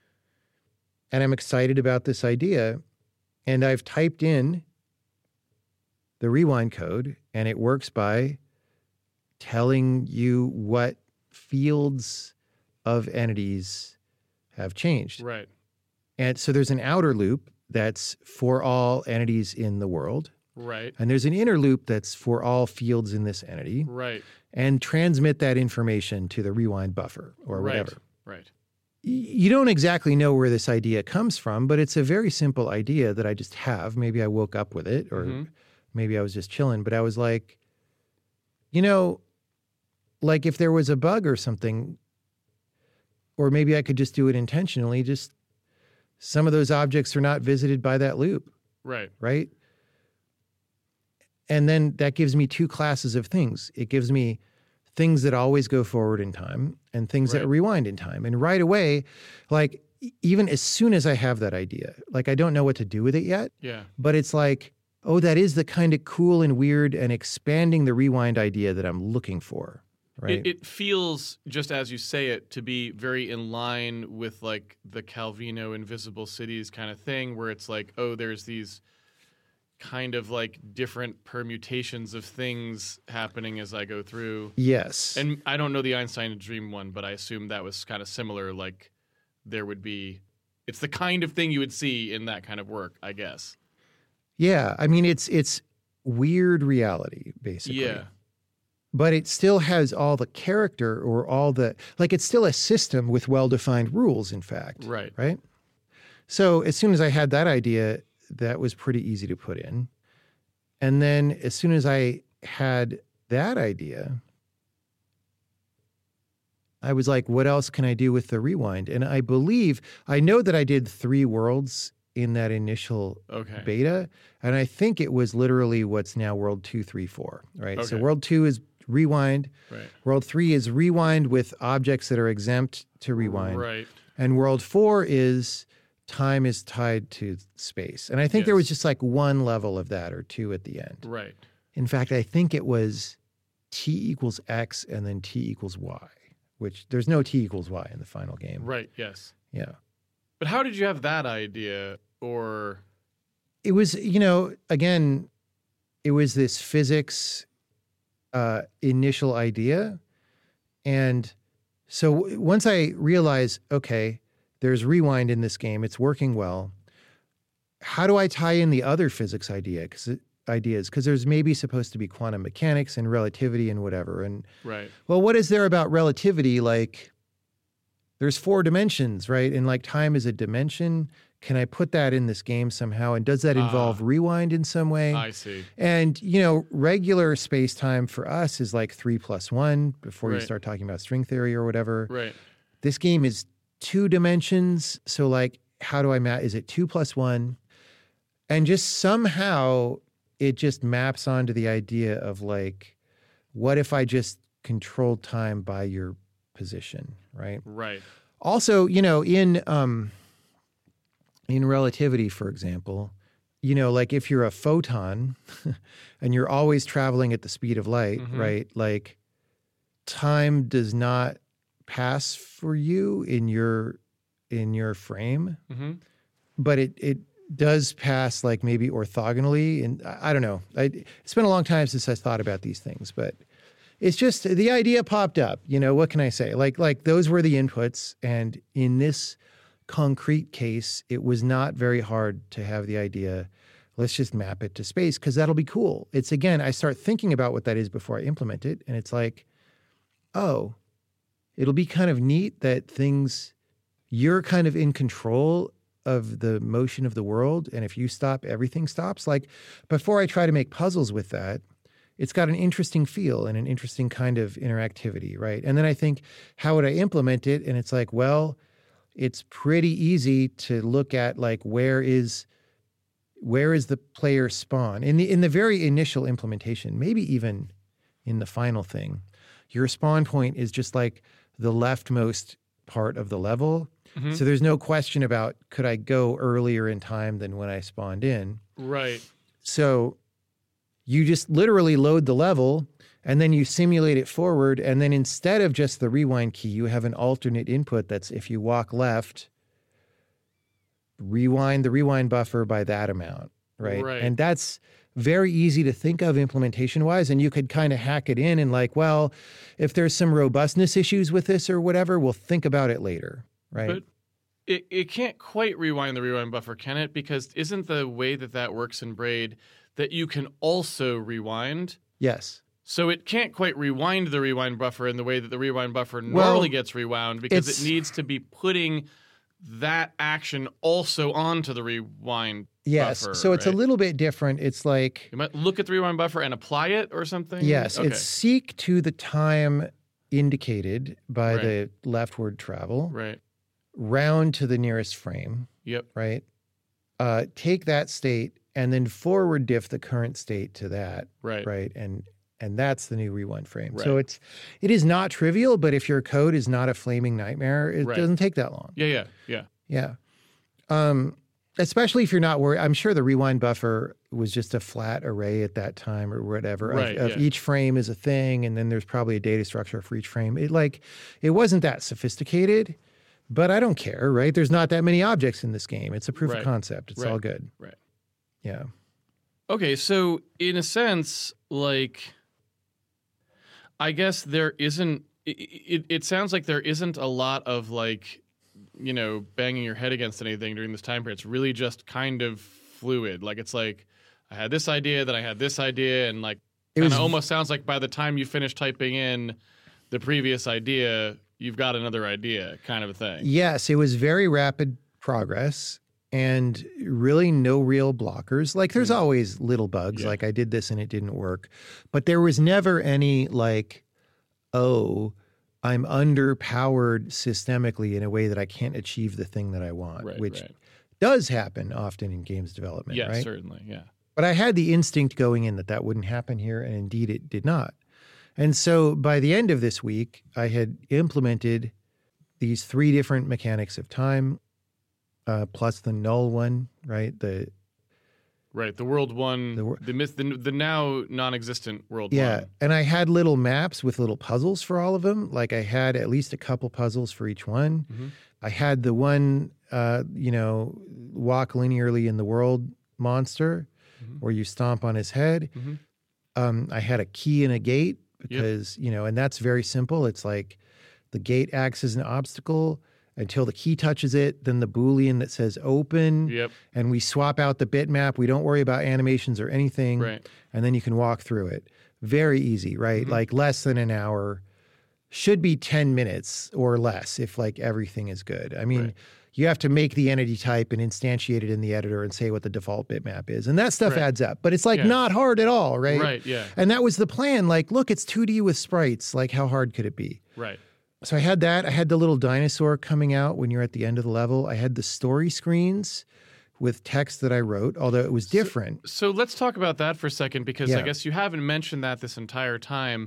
And I'm excited about this idea. And I've typed in the rewind code, and it works by telling you what fields of entities have changed. Right. And so there's an outer loop that's for all entities in the world. Right. And there's an inner loop that's for all fields in this entity. Right. And transmit that information to the rewind buffer or whatever. Right. You don't exactly know where this idea comes from, but it's a very simple idea that I just have. Maybe I woke up with it, or maybe I was just chilling, but I was like, you know, like if there was a bug or something, or maybe I could just do it intentionally, just some of those objects are not visited by that loop. Right. Right? And then that gives me two classes of things. It gives me things that always go forward in time and things that rewind in time. And right away, like even as soon as I have that idea, like I don't know what to do with it yet. Yeah. But it's like, oh, that is the kind of cool and weird and expanding the rewind idea that I'm looking for. Right. It feels, just as you say it, to be very in line with like the Calvino Invisible Cities kind of thing, where it's like, oh, there's these kind of like different permutations of things happening as I go through. Yes. And I don't know the Einstein Dream one, but I assume that was kind of similar. Like there would be, it's the kind of thing you would see in that kind of work, I guess. Yeah. I mean, it's weird reality, basically. Yeah. But it still has all the character or all the, like it's still a system with well-defined rules, in fact. Right. Right? So as soon as I had that idea, that was pretty easy to put in. And then as soon as I had that idea, I was like, what else can I do with the rewind? And I know that I did 3 worlds in that initial beta. And I think it was literally what's now World 2, 3, 4, right? Okay. So World 2 is rewind. Right. World 3 is rewind with objects that are exempt to rewind. Right. And World 4 is time is tied to space. And I think there was just like 1 level of that or 2 at the end. Right. In fact, I think it was t equals x and then t equals y, which there's no t equals y in the final game. Right. Yes. Yeah. But how did you have that idea? or? It was, again, it was this physics initial idea. And so once I realized, okay, there's rewind in this game, it's working well. How do I tie in the other physics ideas? Because there's maybe supposed to be quantum mechanics and relativity and whatever. And Right. well, what is there about relativity? Like, there's 4 dimensions, right? And like time is a dimension. Can I put that in this game somehow? And does that involve rewind in some way? I see. And, regular space-time for us is like 3 + 1 before you Right. start talking about string theory or whatever. Right. This game is 2 dimensions. So like, how do I is it 2 + 1? And just somehow it just maps onto the idea of like, what if I just controlled time by your position, right? Right. Also, in relativity, for example, like if you're a photon and you're always traveling at the speed of light, right? Like time does not pass for you in your frame, but it does pass like maybe orthogonally. And I don't know. It's been a long time since I thought about these things, but it's just the idea popped up. What can I say? Like those were the inputs. And in this concrete case, it was not very hard to have the idea, let's just map it to space because that'll be cool. It's again, I start thinking about what that is before I implement it. And it's like, oh, it'll be kind of neat that you're kind of in control of the motion of the world. And if you stop, everything stops. Like before I try to make puzzles with that, it's got an interesting feel and an interesting kind of interactivity, right? And then I think, how would I implement it? And it's like, well, it's pretty easy to look at like where is the player spawn in the very initial implementation, maybe even in the final thing. Your spawn point is just like the leftmost part of the level. So there's no question about could I go earlier in time than when I spawned in. Right. So you just literally load the level and then you simulate it forward. And then instead of just the rewind key, you have an alternate input that's if you walk left, rewind the rewind buffer by that amount, right? And that's very easy to think of implementation-wise. And you could kind of hack it in and like, well, if there's some robustness issues with this or whatever, we'll think about it later, right? But it can't quite rewind the rewind buffer, can it? Because isn't the way that works in Braid that you can also rewind? Yes. So it can't quite rewind the rewind buffer in the way that the rewind buffer normally gets rewound because it needs to be putting that action also onto the rewind buffer. So it's a little bit different. It's like... You might look at the rewind buffer and apply it or something? Yes. Okay. It's seek to the time indicated by the leftward travel. Right. Round to the nearest frame. Yep. Right. Take that state and then forward diff the current state to that. Right. Right. And that's the new rewind frame. Right. So it is not trivial, but if your code is not a flaming nightmare, it doesn't take that long. Yeah. Especially if you're not worried. I'm sure the rewind buffer was just a flat array at that time or whatever. Of each frame is a thing, and then there's probably a data structure for each frame. It wasn't that sophisticated, but I don't care, right? There's not that many objects in this game. It's a proof of concept. It's all good. Right. Yeah. Okay, so in a sense, like, I guess there isn't, it sounds like there isn't a lot of like, banging your head against anything during this time period. It's really just kind of fluid. Like, it's like, I had this idea, then I had this idea, and like, it almost sounds like by the time you finish typing in the previous idea, you've got another idea kind of a thing. Yes, it was very rapid progress and really no real blockers. Like there's always little bugs, like I did this and it didn't work. But there was never any like, oh, I'm underpowered systemically in a way that I can't achieve the thing that I want, which does happen often in games development, right? Yeah, certainly, yeah. But I had the instinct going in that wouldn't happen here, and indeed it did not. And so by the end of this week, I had implemented these 3 different mechanics of time, plus the null one, right? The world one, the now non-existent world one. Yeah, and I had little maps with little puzzles for all of them. Like I had at least a couple puzzles for each one. I had the one, walk linearly in the world monster, where you stomp on his head. I had a key and a gate because, and that's very simple. It's like the gate acts as an obstacle until the key touches it, then the Boolean that says open, and we swap out the bitmap. We don't worry about animations or anything, and then you can walk through it. Very easy, right? Like less than an hour, should be 10 minutes or less if like everything is good. I mean, you have to make the entity type and instantiate it in the editor and say what the default bitmap is, and that stuff adds up. But it's like not hard at all, right? Right, yeah. And that was the plan. Like, look, it's 2D with sprites. Like, how hard could it be? Right. So I had that. I had the little dinosaur coming out when you're at the end of the level. I had the story screens with text that I wrote, although it was different. So let's talk about that for a second, because I guess you haven't mentioned that this entire time.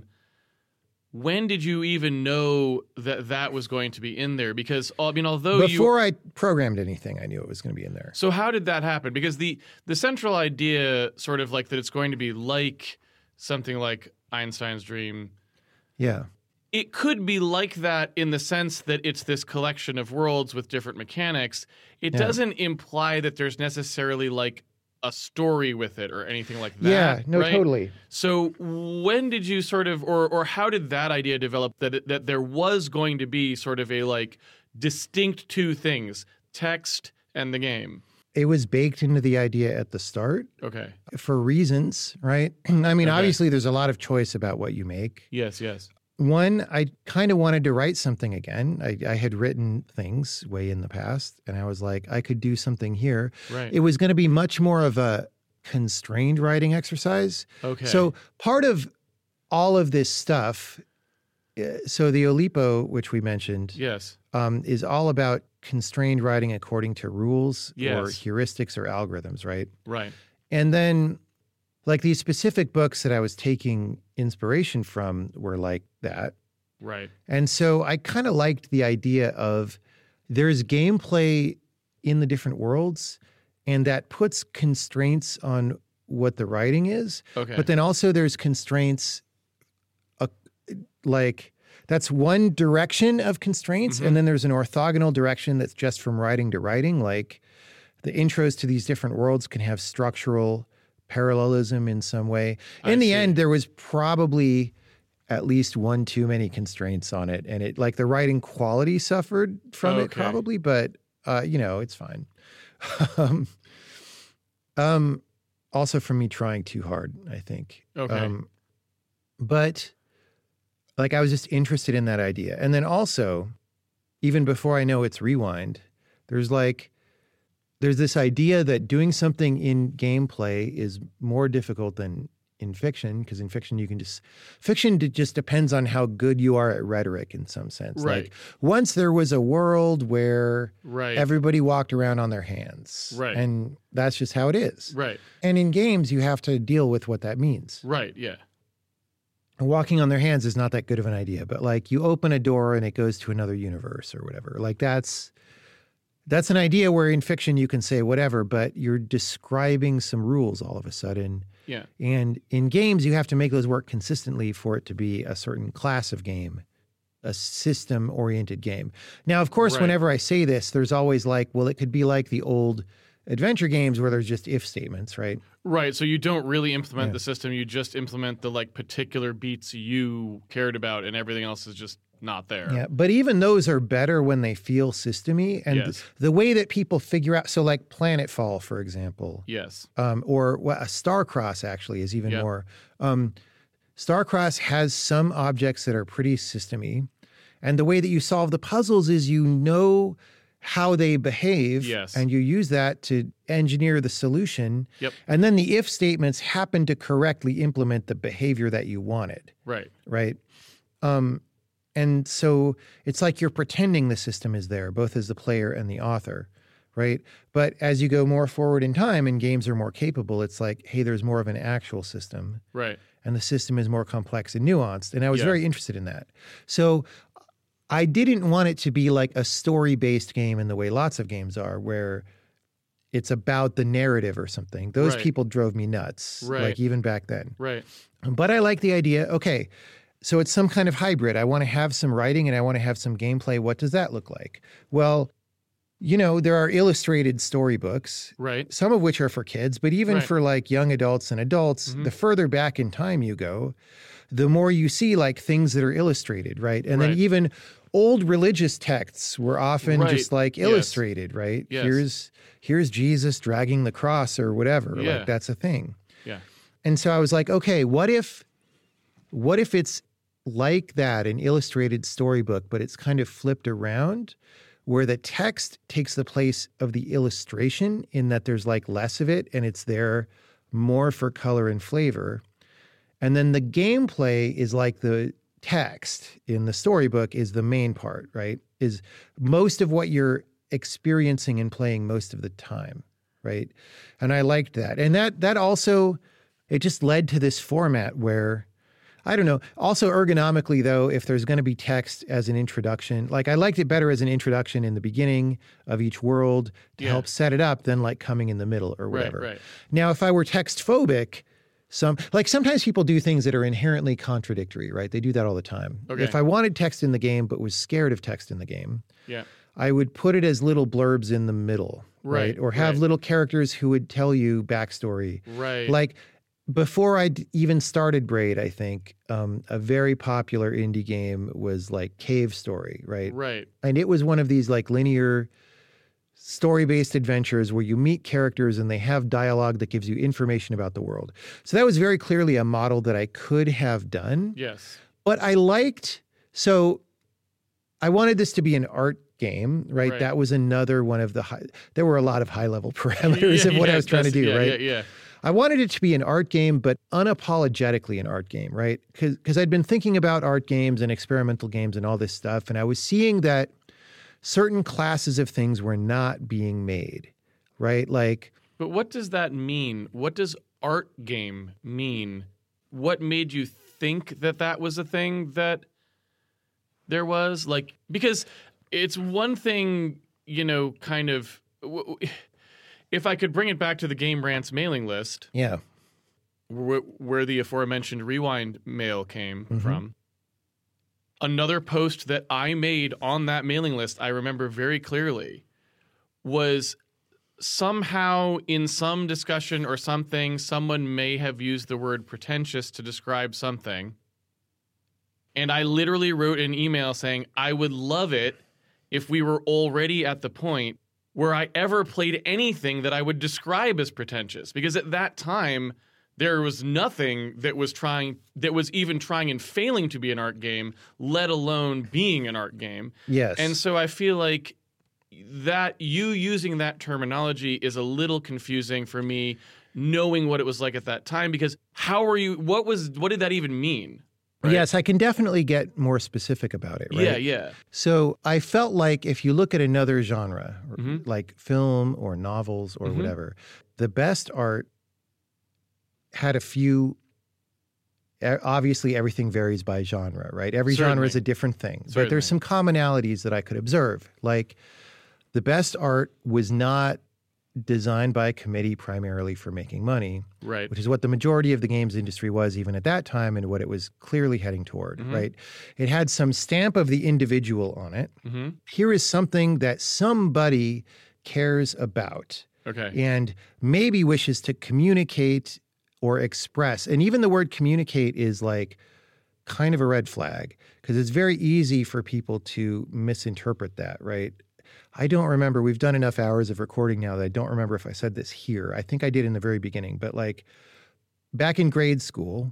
When did you even know that that was going to be in there? Because, I mean, although before I programmed anything, I knew it was going to be in there. So how did that happen? Because the central idea, sort of like that it's going to be like something like Einstein's Dream. Yeah. It could be like that in the sense that it's this collection of worlds with different mechanics. It doesn't imply that there's necessarily like a story with it or anything like that. Yeah, no, right? totally. So when did you sort of, or how did that idea develop that there was going to be sort of a like distinct two things, text and the game? It was baked into the idea at the start. Okay. For reasons, right? I mean, obviously there's a lot of choice about what you make. Yes, yes. One, I kind of wanted to write something again. I had written things way in the past, and I was like, I could do something here. Right. It was going to be much more of a constrained writing exercise. Okay. So part of all of this stuff, so the Oulipo, which we mentioned, yes, is all about constrained writing according to rules or Yes. heuristics or algorithms, right? right. And then like these specific books that I was taking inspiration from were like that. Right. And so I kind of liked the idea of there's gameplay in the different worlds, and that puts constraints on what the writing is. Okay. But then also there's constraints, like that's one direction of constraints. And then there's an orthogonal direction that's just from writing to writing. Like the intros to these different worlds can have structural parallelism in some way. In the end, there was probably at least one too many constraints on it. And it like the writing quality suffered from it probably, but it's fine. Also from me trying too hard, I think. Okay. But like I was just interested in that idea. And then also, even before I know it's Rewind, there's this idea that doing something in gameplay is more difficult than in fiction, because in fiction fiction just depends on how good you are at rhetoric in some sense. Right. Like once there was a world where Right. everybody walked around on their hands. Right. And that's just how it is. Right. And in games, you have to deal with what that means. Right. Yeah. And walking on their hands is not that good of an idea, but like you open a door and it goes to another universe or whatever. Like that's an idea where in fiction you can say whatever, but you're describing some rules all of a sudden. Yeah. And in games, you have to make those work consistently for it to be a certain class of game, a system-oriented game. Now, of course, Right. whenever I say this, there's always like, well, it could be like the old adventure games where there's just if statements, right? Right. So you don't really implement the system. You just implement the like particular beats you cared about, and everything else is just not there. Yeah, but even those are better when they feel systemy. And Yes. the way that people figure out, so like Planetfall, for example, Yes. or Starcross actually is even more. Starcross has some objects that are pretty systemy. And the way that you solve the puzzles is you know how they behave, Yes. and you use that to engineer the solution. Yep. And then the if statements happen to correctly implement the behavior that you wanted, Right. right? And so it's like you're pretending the system is there, both as the player and the author, right? But as you go more forward in time and games are more capable, it's like, hey, there's more of an actual system. Right. And the system is more complex and nuanced. And I was Yeah. very interested in that. So I didn't want it to be like a story-based game in the way lots of games are, where it's about the narrative or something. Those Right. people drove me nuts, Right. like even back then. Right. But I like the idea, okay, so it's some kind of hybrid. I want to have some writing and I want to have some gameplay. What does that look like? Well, there are illustrated storybooks, Right. some of which are for kids, but even for like young adults and adults, the further back in time you go, the more you see like things that are illustrated, right? And then even old religious texts were often just like illustrated, right? Yes. Here's Jesus dragging the cross or whatever. Yeah. Like that's a thing. Yeah. And so I was like, okay, what if it's like that, an illustrated storybook, but it's kind of flipped around where the text takes the place of the illustration in that there's like less of it and it's there more for color and flavor. And then the gameplay is like the text in the storybook is the main part, right? Is most of what you're experiencing and playing most of the time, right? And I liked that. And that also, it just led to this format where, I don't know. Also ergonomically though, if there's going to be text as an introduction, like I liked it better as an introduction in the beginning of each world to help set it up than like coming in the middle or whatever. Right. Now, if I were text phobic, sometimes people do things that are inherently contradictory, right? They do that all the time. Okay. If I wanted text in the game but was scared of text in the game, I would put it as little blurbs in the middle, right? Or have little characters who would tell you backstory. Right. Like before I'd even started Braid, I think a very popular indie game was like Cave Story, right? Right. And it was one of these like linear story-based adventures where you meet characters and they have dialogue that gives you information about the world. So that was very clearly a model that I could have done. Yes. But I wanted this to be an art game, right? That was another one of there were a lot of high-level parameters of what I was trying to do, right? Yeah. I wanted it to be an art game, but unapologetically an art game, right? Because I'd been thinking about art games and experimental games and all this stuff, and I was seeing that certain classes of things were not being made, right? Like, but what does that mean? What does art game mean? What made you think that was a thing that there was? Like, because it's one thing, kind of. If I could bring it back to the Game Rants mailing list, where the aforementioned Rewind mail came from, another post that I made on that mailing list, I remember very clearly, was somehow in some discussion or something, someone may have used the word pretentious to describe something. And I literally wrote an email saying, I would love it if we were already at the point where I ever played anything that I would describe as pretentious. Because at that time, there was nothing that was even trying and failing to be an art game, let alone being an art game. Yes. And so I feel like that you using that terminology is a little confusing for me, knowing what it was like at that time. Because what did that even mean? Right? Yes, I can definitely get more specific about it, right? Yeah. So I felt like if you look at another genre, like film or novels or whatever, the best art had a few. Obviously, everything varies by genre, right? Every genre is a different thing. But there's some commonalities that I could observe. Like the best art was not designed by a committee primarily for making money, right? Which is what the majority of the games industry was even at that time and what it was clearly heading toward, right? It had some stamp of the individual on it. Here is something that somebody cares about and maybe wishes to communicate or express. And even the word communicate is like kind of a red flag because it's very easy for people to misinterpret that, right? I don't remember. We've done enough hours of recording now that I don't remember if I said this here. I think I did in the very beginning. But like back in grade school,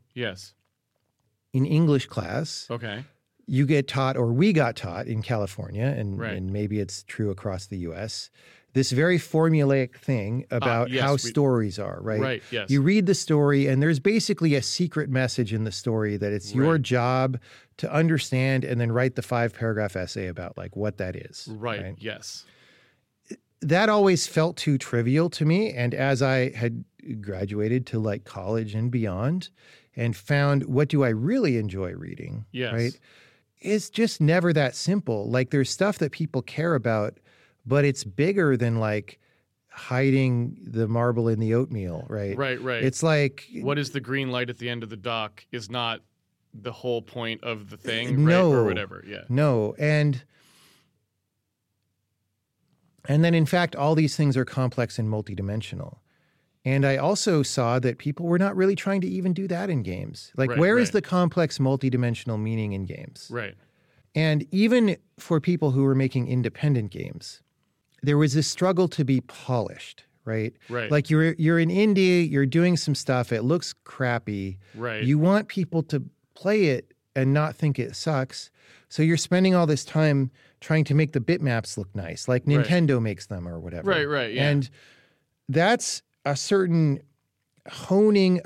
in English class, you get taught, or we got taught in California, and maybe it's true across the U.S., this very formulaic thing about how stories are, right? Right, yes. You read the story, and there's basically a secret message in the story that it's your job to understand and then write the 5-paragraph essay about like what that is. Right, yes. That always felt too trivial to me. And as I had graduated to like college and beyond and found what do I really enjoy reading, right? It's just never that simple. Like there's stuff that people care about, but it's bigger than like hiding the marble in the oatmeal, right? Right. It's like... what is the green light at the end of the dock is not the whole point of the thing, no, right? Or whatever, No, and And then, in fact, all these things are complex and multidimensional. And I also saw that people were not really trying to even do that in games. Like, where is the complex, multidimensional meaning in games? Right. And even for people who were making independent games, there was this struggle to be polished, right? Right. Like, you're in indie, you're doing some stuff, it looks crappy. Right. You want people to play it and not think it sucks. So you're spending all this time trying to make the bitmaps look nice, like Nintendo makes them or whatever. Right, yeah. And that's a certain honing.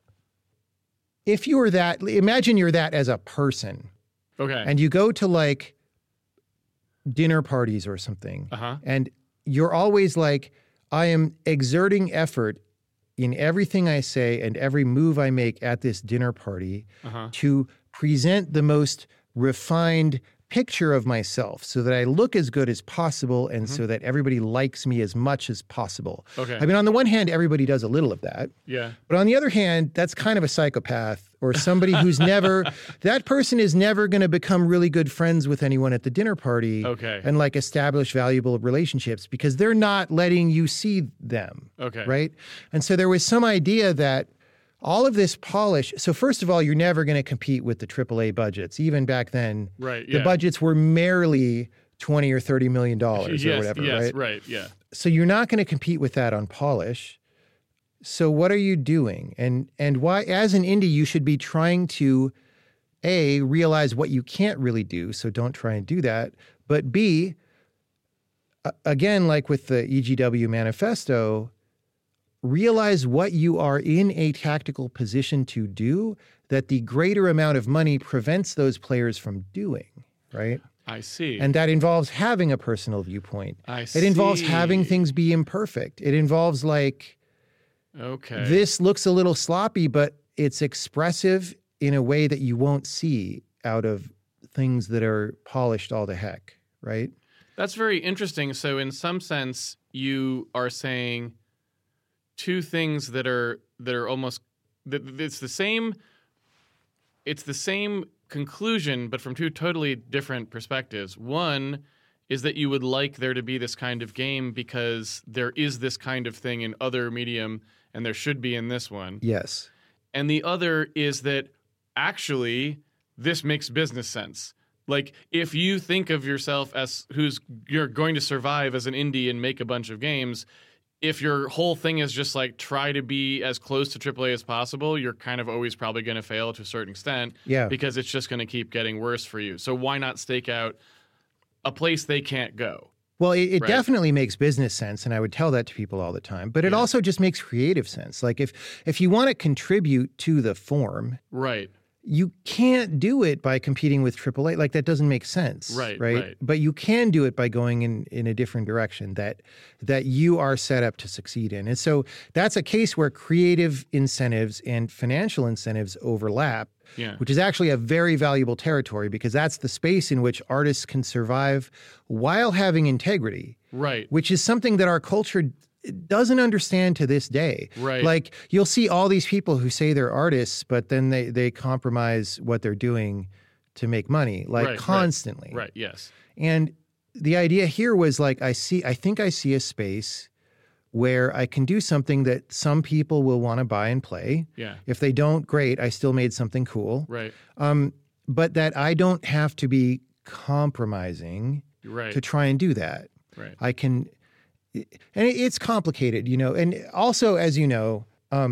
If you were that, imagine you're that as a person. Okay. And you go to like dinner parties or something. And you're always like, I am exerting effort in everything I say and every move I make at this dinner party to present the most refined picture of myself so that I look as good as possible and so that everybody likes me as much as possible. Okay. I mean, on the one hand, everybody does a little of that. Yeah. But on the other hand, that's kind of a psychopath or somebody who's never, that person is never going to become really good friends with anyone at the dinner party and like establish valuable relationships because they're not letting you see them. Okay. Right? And so there was some idea that all of this polish. So first of all, you're never going to compete with the AAA budgets. Even back then, the budgets were merely $20 or $30 million or whatever, right? Right, yeah. So you're not going to compete with that on polish. So what are you doing? And why, as an indie, you should be trying to, A, realize what you can't really do, so don't try and do that. But B, again, like with the EGW manifesto, realize what you are in a tactical position to do that the greater amount of money prevents those players from doing, right? I see. And that involves having a personal viewpoint. I see. It involves having things be imperfect. It involves like, this looks a little sloppy, but it's expressive in a way that you won't see out of things that are polished all to heck, right? That's very interesting. So in some sense, you are saying two things that are almost it's the same conclusion, but from two totally different perspectives. One is that you would like there to be this kind of game because there is this kind of thing in other medium and there should be in this one. Yes. And the other is that actually this makes business sense. Like, if you think of yourself as you're going to survive as an indie and make a bunch of games, if your whole thing is just like try to be as close to AAA as possible, you're kind of always probably going to fail to a certain extent because it's just going to keep getting worse for you. So why not stake out a place they can't go? Well, it definitely makes business sense, and I would tell that to people all the time. But it also just makes creative sense. Like if you want to contribute to the form, you can't do it by competing with AAA. Like, that doesn't make sense. Right. But you can do it by going in a different direction that you are set up to succeed in. And so that's a case where creative incentives and financial incentives overlap, which is actually a very valuable territory because that's the space in which artists can survive while having integrity. Right. Which is something that our culture doesn't understand to this day. Right. Like, you'll see all these people who say they're artists, but then they compromise what they're doing to make money, like constantly. Right, yes. And the idea here was like, I think I see a space where I can do something that some people will want to buy and play. Yeah. If they don't, great, I still made something cool. Right. But that I don't have to be compromising to try and do that. Right. I can... And it's complicated, and also, as you know,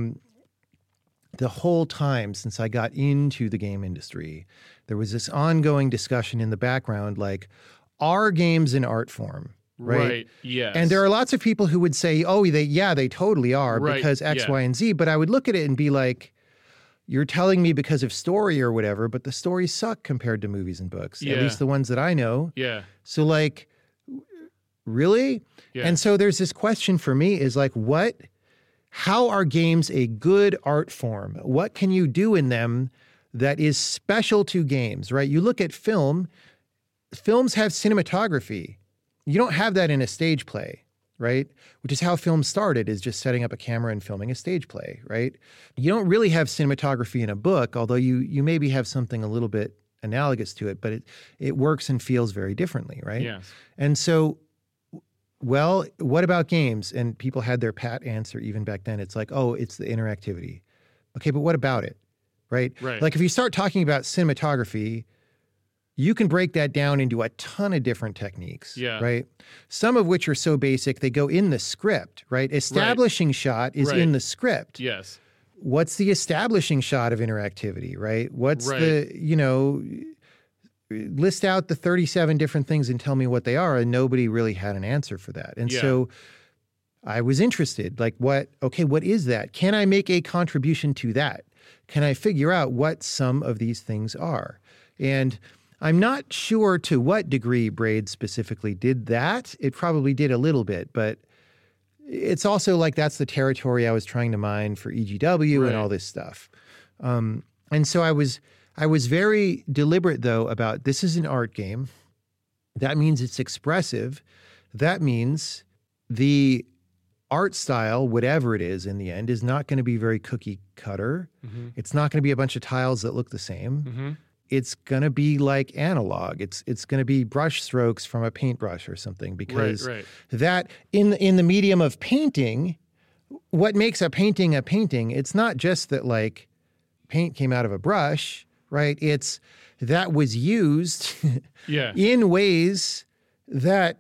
the whole time since I got into the game industry, there was this ongoing discussion in the background, like, are games an art form? Right. Yes. And there are lots of people who would say, oh, they totally are because X, Y, and Z. But I would look at it and be like, you're telling me because of story or whatever, but the stories suck compared to movies and books, at least the ones that I know. Yeah. So like, really? Yeah. And so there's this question for me is like, how are games a good art form? What can you do in them that is special to games, right? You look at films have cinematography. You don't have that in a stage play, right? Which is how film started, is just setting up a camera and filming a stage play, right? You don't really have cinematography in a book, although you maybe have something a little bit analogous to it, but it works and feels very differently, right? Yes. And so well, what about games? And people had their pat answer even back then. It's like, oh, it's the interactivity. Okay, but what about it? Right? Right. Like if you start talking about cinematography, you can break that down into a ton of different techniques, Yeah. right? Some of which are so basic, they go in the script, right? Establishing shot is Right. in the script. Yes. What's the establishing shot of interactivity, right? What's Right. list out the 37 different things and tell me what they are, and nobody really had an answer for that. And Yeah. so I was interested, like what is that? Can I make a contribution to that? Can I figure out what some of these things are? And I'm not sure to what degree Braid specifically did that. It probably did a little bit, but it's also like that's the territory I was trying to mine for EGW Right. and all this stuff. And so I was very deliberate, though, about this is an art game. That means it's expressive. That means the art style, whatever it is in the end, is not going to be very cookie cutter. Mm-hmm. It's not going to be a bunch of tiles that look the same. Mm-hmm. It's going to be like analog. It's going to be brush strokes from a paintbrush or something, because Right. that in the medium of painting, what makes a painting, it's not just that like paint came out of a brush, right? It's that was used Yeah. in ways that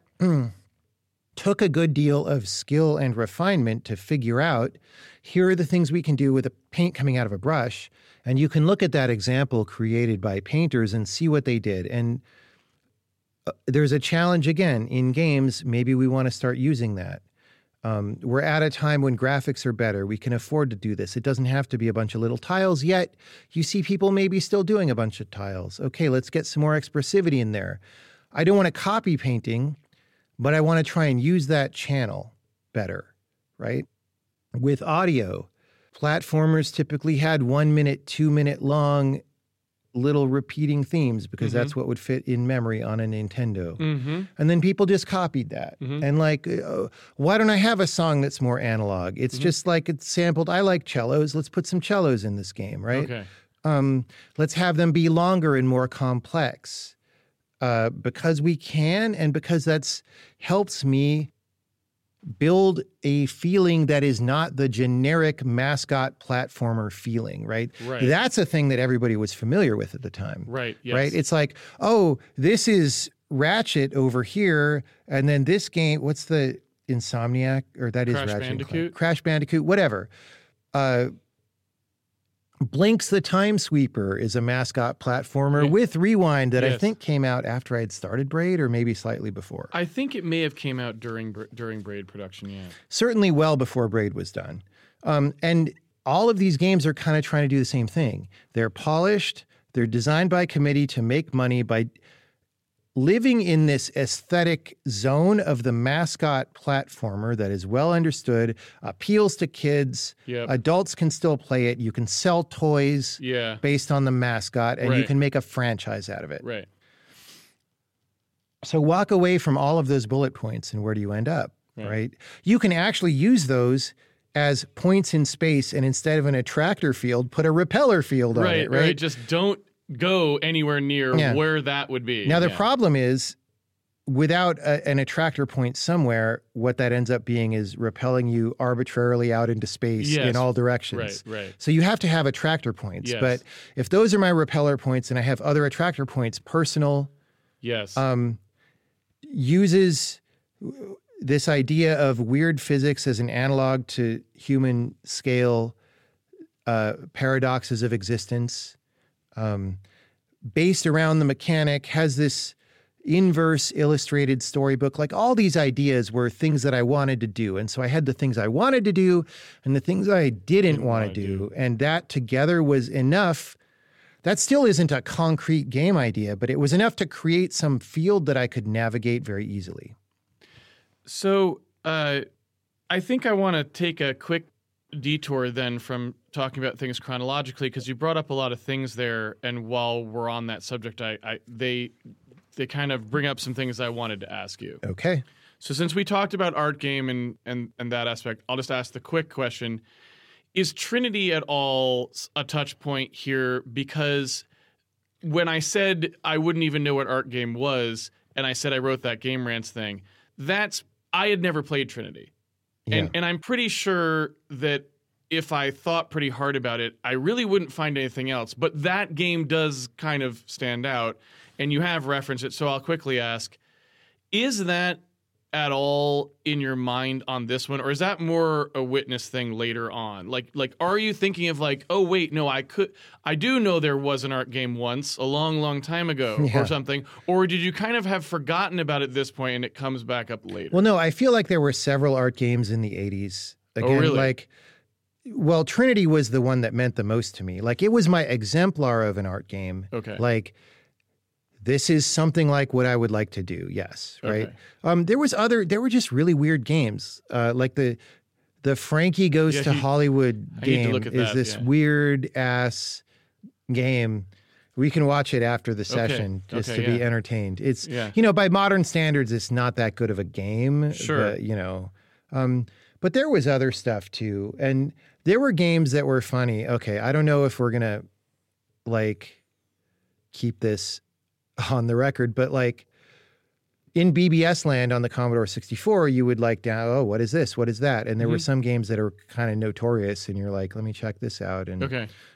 took a good deal of skill and refinement to figure out, here are the things we can do with a paint coming out of a brush. And you can look at that example created by painters and see what they did. And there's a challenge again in games. Maybe we want to start using that. We're at a time when graphics are better. We can afford to do this. It doesn't have to be a bunch of little tiles, yet you see people maybe still doing a bunch of tiles. Okay, let's get some more expressivity in there. I don't want to copy painting, but I want to try and use that channel better, right? With audio, platformers typically had 1 minute, 2 minute long little repeating themes because that's what would fit in memory on a Nintendo. Mm-hmm. And then people just copied that. And like, why don't I have a song that's more analog? It's just like it's sampled. I like cellos. Let's put some cellos in this game, right? Okay. Let's have them be longer and more complex because we can, and because that's helps me build a feeling that is not the generic mascot platformer feeling, right? Right. That's a thing that everybody was familiar with at the time. Right. Yes. Right? It's like, oh, this is Ratchet over here, and then this game, what's the Insomniac, or that is Crash Ratchet and Bandicoot? Clank. Crash Bandicoot, whatever. Blinks the Time Sweeper is a mascot platformer with rewind that I Yes. think came out after I had started Braid, or maybe slightly before. I think it may have came out during Braid production. Yeah. Certainly well before Braid was done. And all of these games are kind of trying to do the same thing. They're polished. They're designed by committee to make money by living in this aesthetic zone of the mascot platformer that is well understood, appeals to kids. Yep. Adults can still play it. You can sell toys Yeah. based on the mascot, and you Right. can make a franchise out of it. Right. So walk away from all of those bullet points, and where do you end up, Right. right? You can actually use those as points in space, and instead of an attractor field, put a repeller field on Right. it, right? Right. Just don't go anywhere near Yeah. where that would be. Now, the Yeah. problem is, without an attractor point somewhere, what that ends up being is repelling you arbitrarily out into space Yes. in all directions. Right. So you have to have attractor points. Yes. But if those are my repeller points and I have other attractor points, personal, Yes. uses this idea of weird physics as an analog to human scale paradoxes of existence, based around the mechanic, has this inverse illustrated storybook. Like all these ideas were things that I wanted to do. And so I had the things I wanted to do and the things I didn't want to do. And that together was enough. That still isn't a concrete game idea, but it was enough to create some field that I could navigate very easily. So I think I want to take a quick detour then from talking about things chronologically, because you brought up a lot of things there, and while we're on that subject, they kind of bring up some things I wanted to ask you. Okay. So since we talked about art game and that aspect, I'll just ask the quick question. Is Trinity at all a touch point here? Because when I said I wouldn't even know what art game was, and I said I wrote that Game Rants thing, that's I had never played Trinity. Yeah. And I'm pretty sure that if I thought pretty hard about it, I really wouldn't find anything else. But that game does kind of stand out, and you have referenced it. So I'll quickly ask, is that at all in your mind on this one, or is that more a Witness thing later on? Like, are you thinking of like, oh wait, no, I do know there was an art game once a long, long time ago or something, or did you kind of have forgotten about it at this point and it comes back up later? Well, no, I feel like there were several art games in the 80s. Again, really? Well, Trinity was the one that meant the most to me. Like, it was my exemplar of an art game. Okay. Like, this is something like what I would like to do. Yes. Right. Okay. There were just really weird games. Like the Frankie Goes to Hollywood game is this weird ass game. We can watch it after the session just to be entertained. It's, by modern standards, it's not that good of a game. Sure. But, but there was other stuff too. And there were games that were funny. Okay. I don't know if we're going to like keep this on the record, but like in BBS land on the Commodore 64, you would like down, oh, what is this? What is that? And there were some games that are kind of notorious, and you're like, let me check this out. And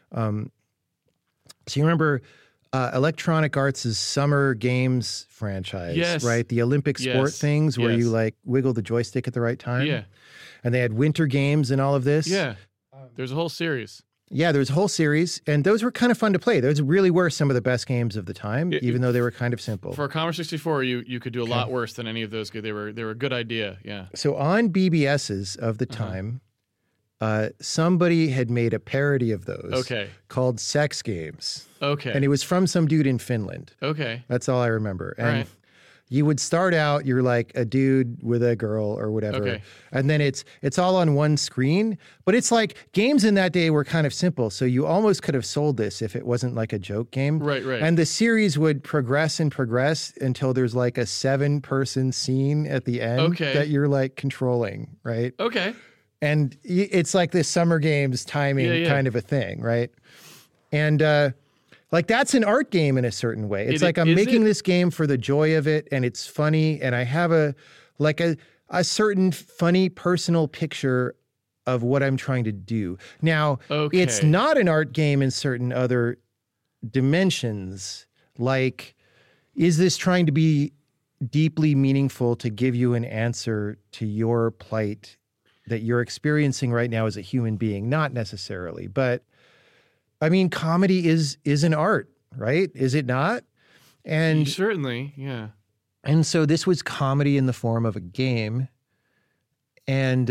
so you remember Electronic Arts' Summer Games franchise, right? The Olympic sport things where you like wiggle the joystick at the right time. Yeah. And they had winter games and all of this. Yeah. There's a whole series. Yeah, there was a whole series, and those were kind of fun to play. Those really were some of the best games of the time, even though they were kind of simple. For a Commodore 64, you could do a lot worse than any of those. They were a good idea, yeah. So on BBSs of the time, somebody had made a parody of those called Sex Games. Okay. And it was from some dude in Finland. Okay. That's all I remember. And you would start out, you're like a dude with a girl or whatever. Okay. And then it's all on one screen. But it's like games in that day were kind of simple. So you almost could have sold this if it wasn't like a joke game. Right. And the series would progress and progress until there's like a 7-person scene at the end that you're like controlling, right? Okay. And it's like this Summer Games timing kind of a thing, right? And like that's an art game in a certain way. It's like I'm making this game for the joy of it, and it's funny, and I have a certain funny personal picture of what I'm trying to do. Now, it's not an art game in certain other dimensions. Like, is this trying to be deeply meaningful to give you an answer to your plight that you're experiencing right now as a human being? Not necessarily, but I mean, comedy is an art, right? Is it not? And certainly, yeah. And so this was comedy in the form of a game. And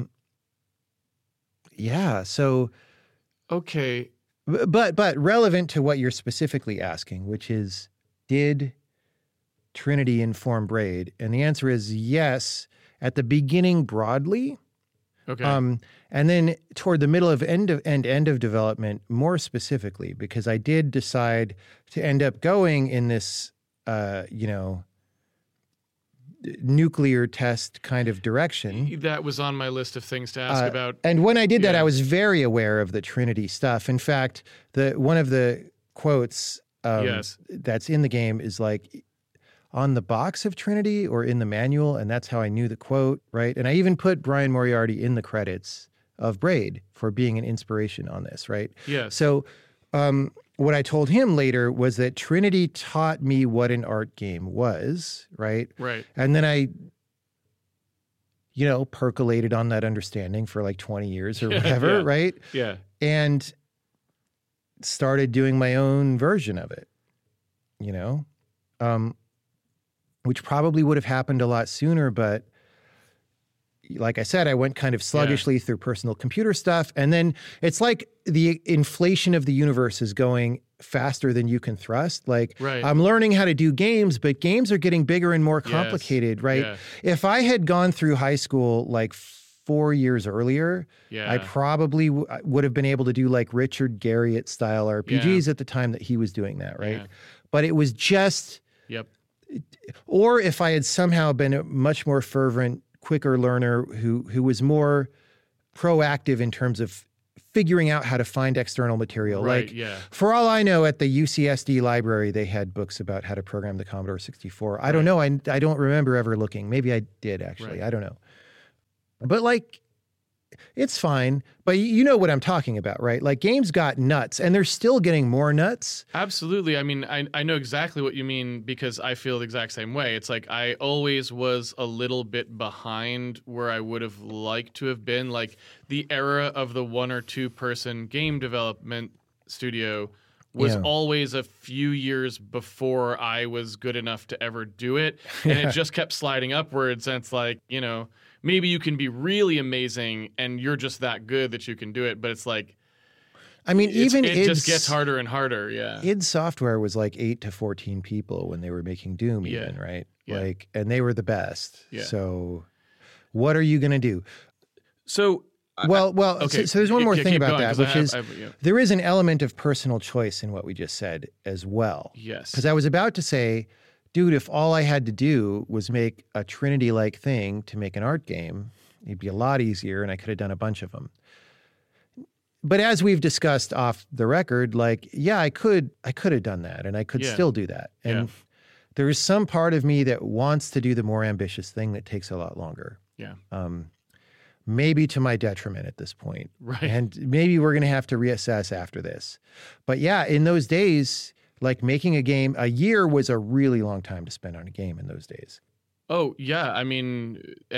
so okay. But relevant to what you're specifically asking, which is, did Trinity inform Braid? And the answer is yes, at the beginning broadly. Okay. And then toward the middle of end of development, more specifically, because I did decide to end up going in this, nuclear test kind of direction. That was on my list of things to ask about. And when I did that, I was very aware of the Trinity stuff. In fact, one of the quotes that's in the game is like, on the box of Trinity or in the manual, and that's how I knew the quote, right? And I even put Brian Moriarty in the credits of Braid for being an inspiration on this, right? Yes. So what I told him later was that Trinity taught me what an art game was, right? Right. And then I, percolated on that understanding for like 20 years or whatever, right? Yeah. And started doing my own version of it, which probably would have happened a lot sooner, but like I said, I went kind of sluggishly through personal computer stuff. And then it's like the inflation of the universe is going faster than you can thrust. Like I'm learning how to do games, but games are getting bigger and more complicated, right? Yeah. If I had gone through high school like 4 years earlier, I probably would have been able to do like Richard Garriott style RPGs at the time that he was doing that, right? Yeah. But it was just... Or if I had somehow been a much more fervent, quicker learner who was more proactive in terms of figuring out how to find external material. Right, like, yeah. for all I know, at the UCSD library, they had books about how to program the Commodore 64. I don't know. I don't remember ever looking. Maybe I did, actually. I don't know. But like, it's fine. But you know what I'm talking about, right? Like, games got nuts, and they're still getting more nuts. Absolutely. I mean, I know exactly what you mean because I feel the exact same way. It's like I always was a little bit behind where I would have liked to have been. Like, the era of the 1 or 2 person game development studio was always a few years before I was good enough to ever do it. And it just kept sliding upwards. And it's like, you know, maybe you can be really amazing and you're just that good that you can do it. But it's like, I mean, it just gets harder and harder. Yeah. id Software was like 8 to 14 people when they were making Doom even, right? Yeah. Like, and they were the best. Yeah. So what are you going to do? So, okay. So there's one more thing about that, which is yeah. there is an element of personal choice in what we just said as well. Yes. Because I was about to say, dude, if all I had to do was make a Trinity-like thing to make an art game, it'd be a lot easier, and I could have done a bunch of them. But as we've discussed off the record, like, yeah, I could have done that, and I could still do that. And there is some part of me that wants to do the more ambitious thing that takes a lot longer. Yeah. Maybe to my detriment at this point. Right. And maybe we're going to have to reassess after this. But yeah, in those days, like, making a game, a year was a really long time to spend on a game in those days. Oh, yeah. I mean,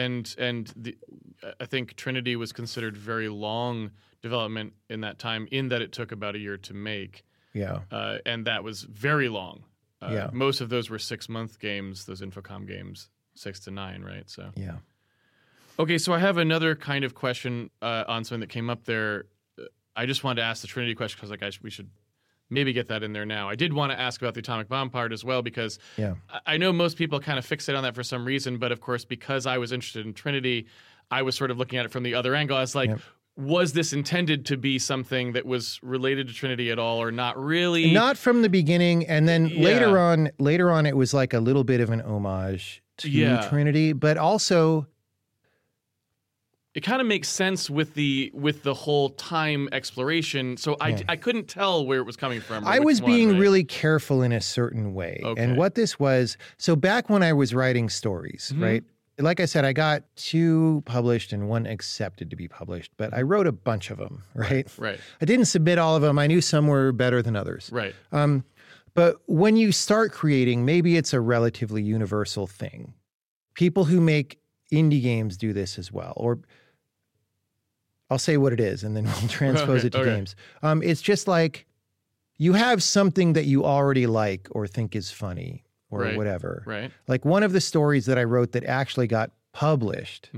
I think Trinity was considered very long development in that time, in that it took about a year to make. Yeah. And that was very long. Yeah. Most of those were 6-month games, those Infocom games, 6 to 9, right? So yeah. Okay, so I have another kind of question on something that came up there. I just wanted to ask the Trinity question because, like, we should maybe get that in there now. I did want to ask about the atomic bomb part as well because I know most people kind of fixate on that for some reason, but of course, because I was interested in Trinity, I was sort of looking at it from the other angle. I was like, was this intended to be something that was related to Trinity at all, or not really? Not from the beginning, and then later on, it was like a little bit of an homage to Trinity, but also it kind of makes sense with the whole time exploration. So I couldn't tell where it was coming from. I was being really careful in a certain way. Okay. And what this was, so back when I was writing stories, right? Like I said, I got 2 published and 1 accepted to be published, but I wrote a bunch of them, right? Right. I didn't submit all of them. I knew some were better than others. Right. But when you start creating, maybe it's a relatively universal thing. People who make indie games do this as well, or I'll say what it is, and then we'll transpose it to games. It's just like you have something that you already like or think is funny or whatever. Right. Like, one of the stories that I wrote that actually got published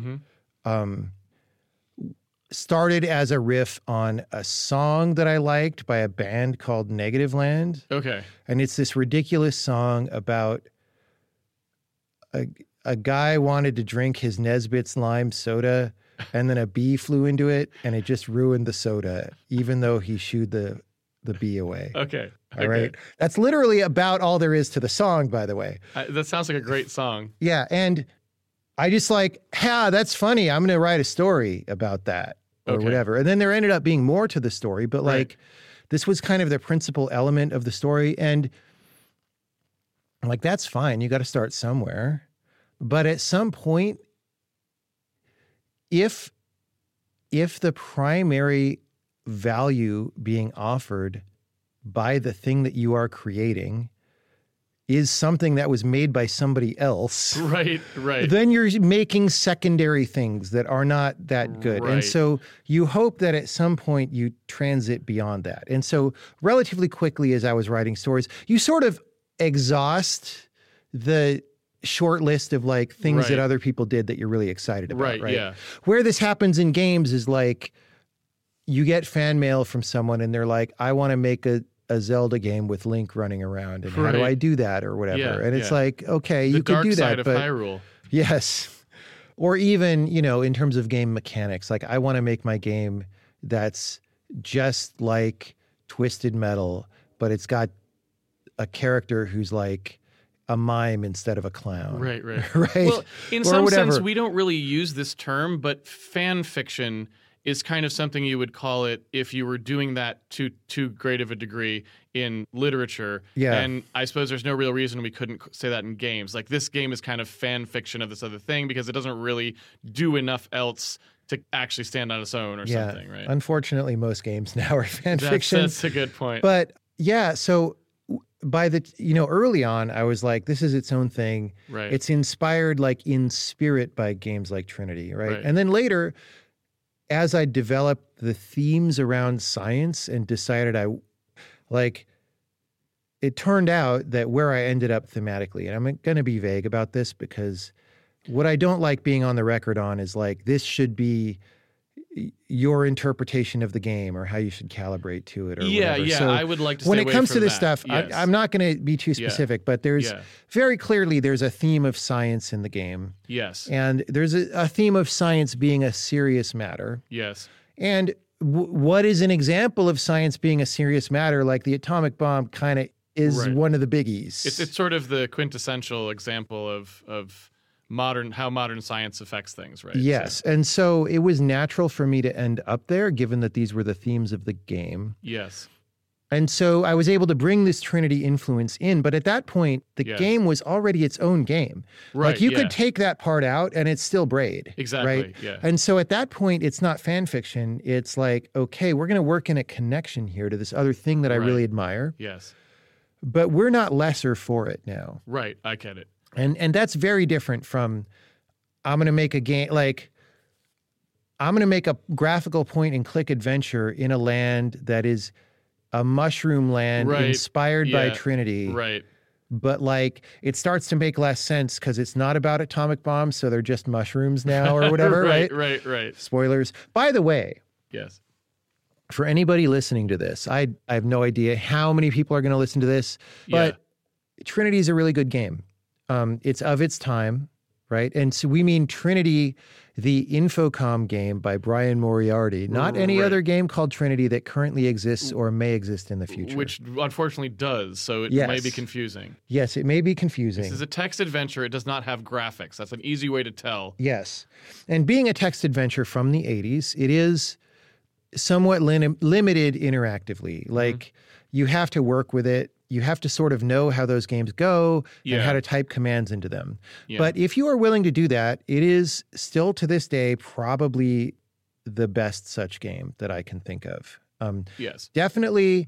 started as a riff on a song that I liked by a band called Negative Land. Okay. And it's this ridiculous song about a guy wanted to drink his Nesbitt's lime soda, and then a bee flew into it, and it just ruined the soda, even though he shooed the bee away. Okay. All right. That's literally about all there is to the song, by the way. That sounds like a great song. Yeah. And I just like, that's funny. I'm going to write a story about that or whatever. And then there ended up being more to the story, but like, this was kind of the principal element of the story. And like, that's fine. You got to start somewhere. But at some point, if the primary value being offered by the thing that you are creating is something that was made by somebody else, right, then you're making secondary things that are not that good. Right. And so you hope that at some point you transit beyond that. And so relatively quickly, as I was writing stories, you sort of exhaust the short list of like things that other people did that you're really excited about. Right. Yeah. Where this happens in games is like, you get fan mail from someone and they're like, I want to make a Zelda game with Link running around, and how do I do that or whatever? Yeah, and it's like, okay, you could do that, but but Hyrule. Yes. Or even, in terms of game mechanics, like I want to make my game that's just like Twisted Metal, but it's got a character who's like a mime instead of a clown. Right. Right. Well, in some sense, we don't really use this term, but fan fiction is kind of something you would call it if you were doing that to too great of a degree in literature. Yeah. And I suppose there's no real reason we couldn't say that in games. Like, this game is kind of fan fiction of this other thing because it doesn't really do enough else to actually stand on its own or something, right? Unfortunately, most games now are fan fiction. That's a good point. But yeah, so by the, early on, I was like, this is its own thing. Right. It's inspired like in spirit by games like Trinity, right? And then later, as I developed the themes around science and decided it turned out that where I ended up thematically, and I'm going to be vague about this because what I don't like being on the record on is like, this should be your interpretation of the game or how you should calibrate to it or whatever. Yeah, so I would like to stay when it away comes from to this that. stuff, Yes. I'm not going to be too specific, but there's very clearly there's a theme of science in the game. Yes. And there's a theme of science being a serious matter. Yes. And what is an example of science being a serious matter? Like the atomic bomb kind of is one of the biggies. It's sort of the quintessential example of how modern science affects things, right? Yes. And so it was natural for me to end up there, given that these were the themes of the game. Yes. And so I was able to bring this Trinity influence in. But at that point, the game was already its own game. Right. Like you could take that part out and it's still Braid. Exactly. Right? Yeah. And so at that point, it's not fan fiction. It's like, okay, we're going to work in a connection here to this other thing that I really admire. Yes. But we're not lesser for it now. Right. I get it. And that's very different from, I'm going to make a game, like, I'm going to make a graphical point and click adventure in a land that is a mushroom land inspired by Trinity. Right. But like, it starts to make less sense because it's not about atomic bombs, so they're just mushrooms now or whatever, right? Right. Spoilers. By the way. Yes. For anybody listening to this, I have no idea how many people are going to listen to this, but Trinity is a really good game. It's of its time, right? And so we mean Trinity, the Infocom game by Brian Moriarty, not any other game called Trinity that currently exists or may exist in the future. Which unfortunately does, so it may be confusing. Yes, it may be confusing. This is a text adventure. It does not have graphics. That's an easy way to tell. Yes. And being a text adventure from the 80s, it is somewhat limited interactively. Like, you have to work with it. You have to sort of know how those games go and how to type commands into them. Yeah. But if you are willing to do that, it is still to this day probably the best such game that I can think of. Yes. Definitely,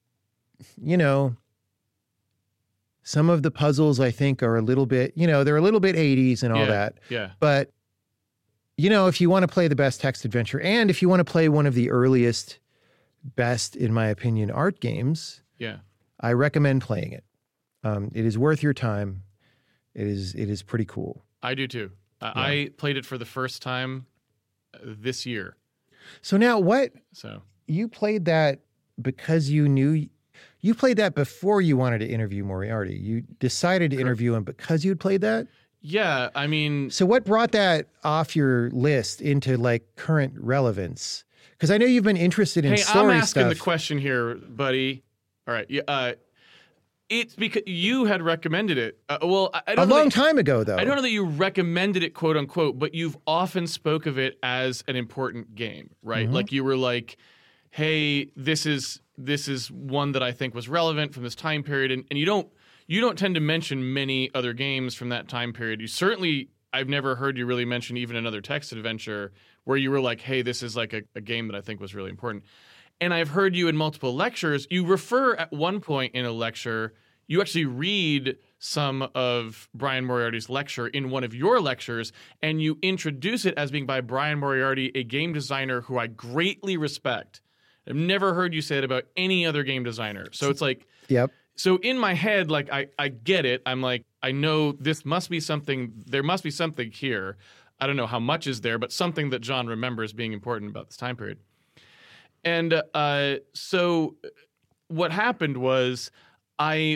some of the puzzles I think are a little bit, they're a little bit 80s and all that. Yeah. But, if you want to play the best text adventure and if you want to play one of the earliest, best, in my opinion, art games. Yeah. I recommend playing it. It is worth your time. It is pretty cool. I do too. I played it for the first time this year. So now you played that because you played that before you wanted to interview Moriarty. You decided to interview him because you'd played that? Yeah, I mean... So what brought that off your list into like current relevance? Because I know you've been interested in story stuff. Hey, I'm asking the question here, buddy. All right. It's because you had recommended it. I don't know time ago, though. I don't know that you recommended it, quote unquote, but you've often spoke of it as an important game, right? Mm-hmm. Like you were like, "Hey, this is one that I think was relevant from this time period," and you don't tend to mention many other games from that time period. I've never heard you really mention even another text adventure where you were like, "Hey, this is like a game that I think was really important." And I've heard you in multiple lectures. You refer at one point in a lecture, you actually read some of Brian Moriarty's lecture in one of your lectures, and you introduce it as being by Brian Moriarty, a game designer who I greatly respect. I've never heard you say it about any other game designer. So it's like, yep. So in my head, like I get it. I'm like, I know this must be something. There must be something here. I don't know how much is there, but something that John remembers being important about this time period. And so what happened was I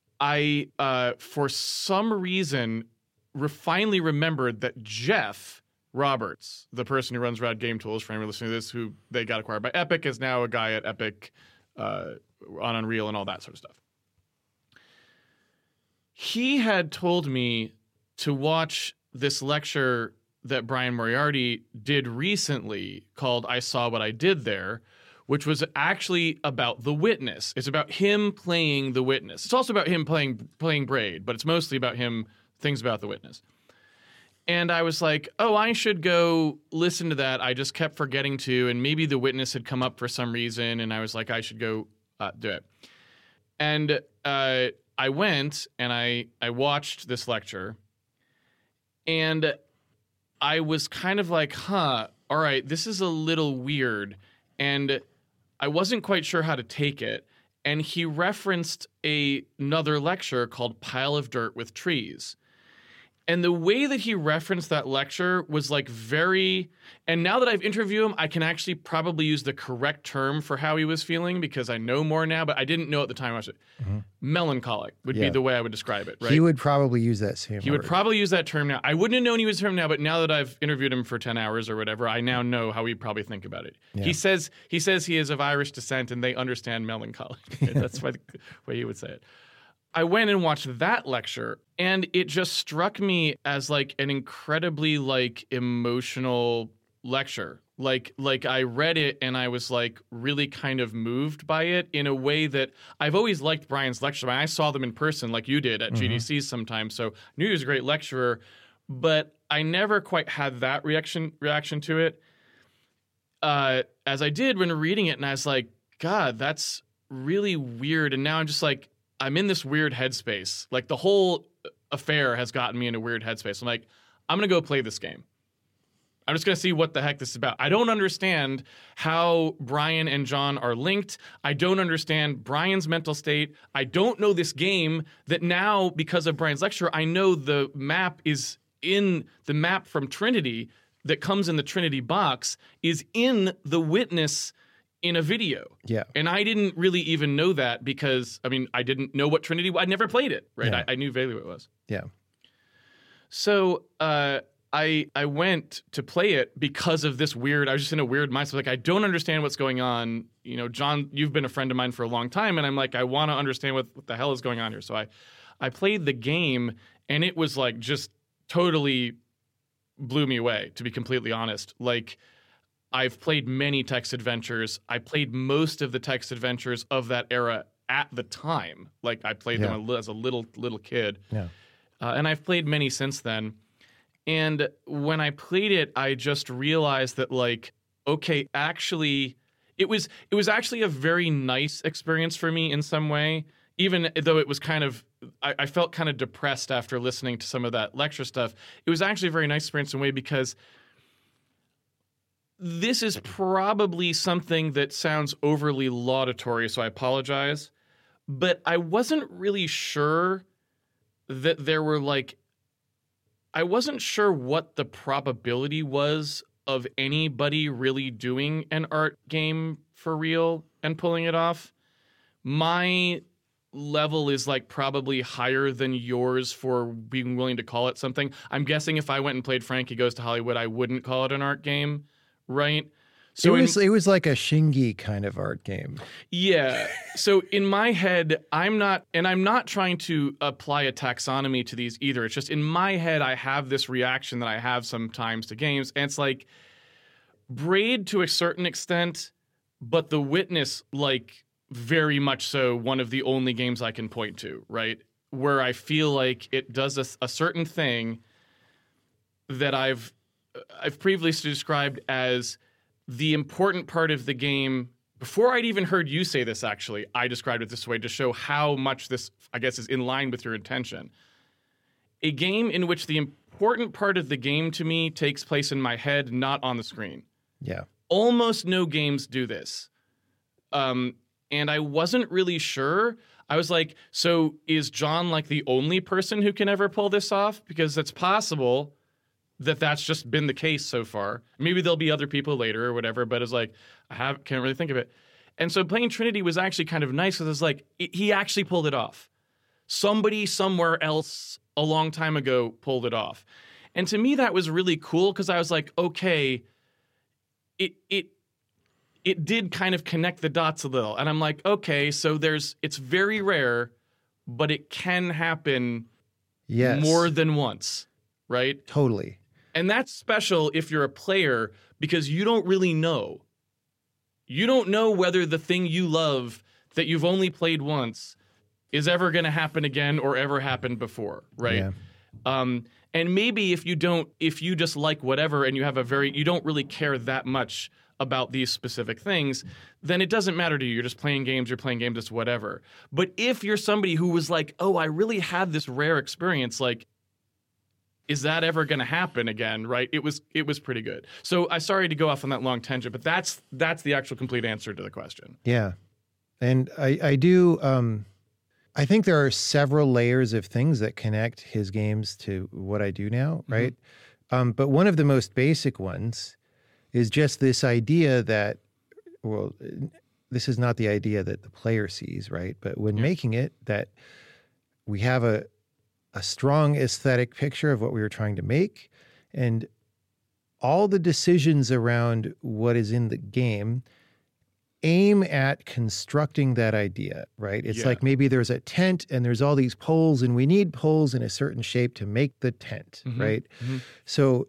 for some reason finally remembered that Jeff Roberts, the person who runs Rad Game Tools, for anyone listening to this, who they got acquired by Epic, is now a guy at Epic on Unreal and all that sort of stuff. He had told me to watch this lecture that Brian Moriarty did recently called I Saw What I Did There, which was actually about the witness. It's about him playing the witness. It's also about him playing Braid, but it's mostly about him, things about the witness. And I was like, oh, I should go listen to that. I just kept forgetting to, and maybe the witness had come up for some reason, and I was like, I should go do it. And I went, and I watched this lecture, and I was kind of like, all right, this is a little weird. And I wasn't quite sure how to take it. And he referenced another lecture called Pile of Dirt with Trees. And the way that he referenced that lecture was like very, and now that I've interviewed him, I can actually probably use the correct term for how he was feeling because I know more now, but I didn't know at the time. I was melancholic would be the way I would describe it, right? He would probably use that same He would probably use that term now. I wouldn't have known he was term now, but now that I've interviewed him for 10 hours or whatever, I now know how he'd probably think about it. Yeah. He says he is of Irish descent and they understand melancholy. That's the way he would say it. I went and watched that lecture, and it just struck me as like an incredibly like emotional lecture. Like I read it and I was like really kind of moved by it in a way that I've always liked Brian's lectures. I saw them in person like you did at GDCs sometimes, so I knew he was a great lecturer, but I never quite had that reaction to it as I did when reading it, and I was like, God, that's really weird. And now I'm just like, I'm in this weird headspace. Like the whole affair has gotten me in a weird headspace. I'm like, I'm going to go play this game. I'm just going to see what the heck this is about. I don't understand how Brian and John are linked. I don't understand Brian's mental state. I don't know this game that now, because of Brian's lecture, I know the map is in the map from Trinity that comes in the Trinity box is in the witness in a video. Yeah. And I didn't really even know that because, I mean, I didn't know what Trinity was. I never played it, right? Yeah. I knew vaguely what it was. Yeah. So I went to play it because of this weird, I was just in a weird mindset. Like, I don't understand what's going on. You know, John, you've been a friend of mine for a long time. And I'm like, I want to understand what the hell is going on here. So I played the game and it was like just totally blew me away, to be completely honest. Like, I've played many text adventures. I played most of the text adventures of that era at the time. Like I played them as a little kid. Yeah. And I've played many since then. And when I played it, I just realized that like, okay, actually, it was actually a very nice experience for me in some way, even though it was kind of, I felt kind of depressed after listening to some of that lecture stuff. It was actually a very nice experience in a way because this is probably something that sounds overly laudatory, so I apologize. But I wasn't really sure that there were like, I wasn't sure what the probability was of anybody really doing an art game for real and pulling it off. My level is like probably higher than yours for being willing to call it something. I'm guessing if I went and played Frankie Goes to Hollywood, I wouldn't call it an art game. Right. So it was like a Shingi kind of art game. Yeah. So in my head, I'm not trying to apply a taxonomy to these either. It's just in my head, I have this reaction that I have sometimes to games. And it's like Braid to a certain extent, but The Witness, like very much so one of the only games I can point to, right? Where I feel like it does a certain thing that I've previously described as the important part of the game. Before I'd even heard you say this, actually, I described it this way to show how much this, I guess, is in line with your intention. A game in which the important part of the game to me takes place in my head, not on the screen. Yeah. Almost no games do this. And I wasn't really sure. I was like, so is John like the only person who can ever pull this off? Because it's possible that's just been the case so far. Maybe there'll be other people later or whatever, but it's like, can't really think of it. And so playing Trinity was actually kind of nice because it's like, he actually pulled it off. Somebody somewhere else a long time ago pulled it off. And to me, that was really cool because I was like, okay, it did kind of connect the dots a little. And I'm like, okay, so it's very rare, but it can happen more than once, right? Totally. And that's special if you're a player because you don't really know. You don't know whether the thing you love that you've only played once is ever going to happen again or ever happened before, right? Yeah. And maybe if you just like whatever and you don't really care that much about these specific things, then it doesn't matter to you. You're just playing games, it's whatever. But if you're somebody who was like, oh, I really had this rare experience, like, is that ever going to happen again, right? It was pretty good. So I'm sorry to go off on that long tangent, but that's the actual complete answer to the question. Yeah. And I do, I think there are several layers of things that connect his games to what I do now, right? Mm-hmm. But one of the most basic ones is just this idea that, well, this is not the idea that the player sees, right? But when making it, that we have a strong aesthetic picture of what we were trying to make, and all the decisions around what is in the game aim at constructing that idea, right? It's like maybe there's a tent and there's all these poles and we need poles in a certain shape to make the tent, right? Mm-hmm. So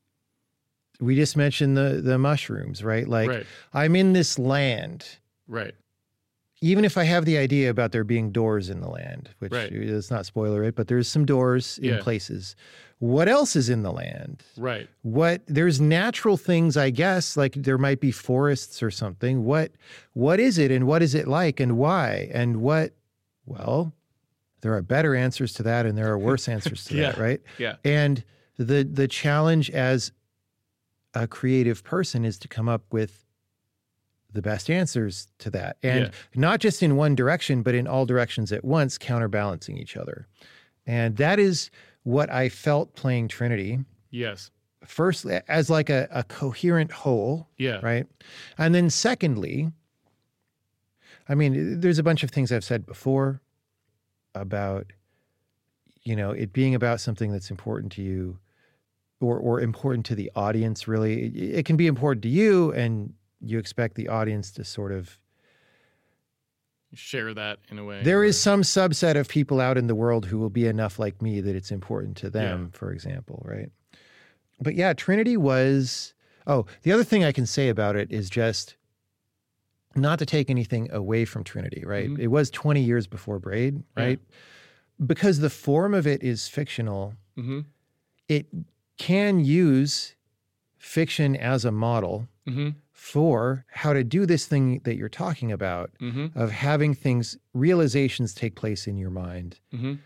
we just mentioned the mushrooms, right? Like I'm in this land. Right. Even if I have the idea about there being doors in the land, which let's not spoiler it, but there's some doors in places. What else is in the land? Right. There's natural things, I guess, like there might be forests or something. What is it and what is it like and why? And well, there are better answers to that and there are worse answers to that, right? Yeah. And the challenge as a creative person is to come up with the best answers to that. And not just in one direction, but in all directions at once, counterbalancing each other. And that is what I felt playing Trinity. Yes. First, as like a coherent whole. Yeah. Right. And then secondly, I mean, there's a bunch of things I've said before about, it being about something that's important to you or important to the audience, really. It can be important to you and you expect the audience to sort of share that in a way. There is some subset of people out in the world who will be enough like me that it's important to them, for example, right? But yeah, Trinity was... Oh, the other thing I can say about it is just not to take anything away from Trinity, right? Mm-hmm. It was 20 years before Braid, right? Yeah. Because the form of it is fictional, it can use fiction as a model for how to do this thing that you're talking about, of having realizations take place in your mind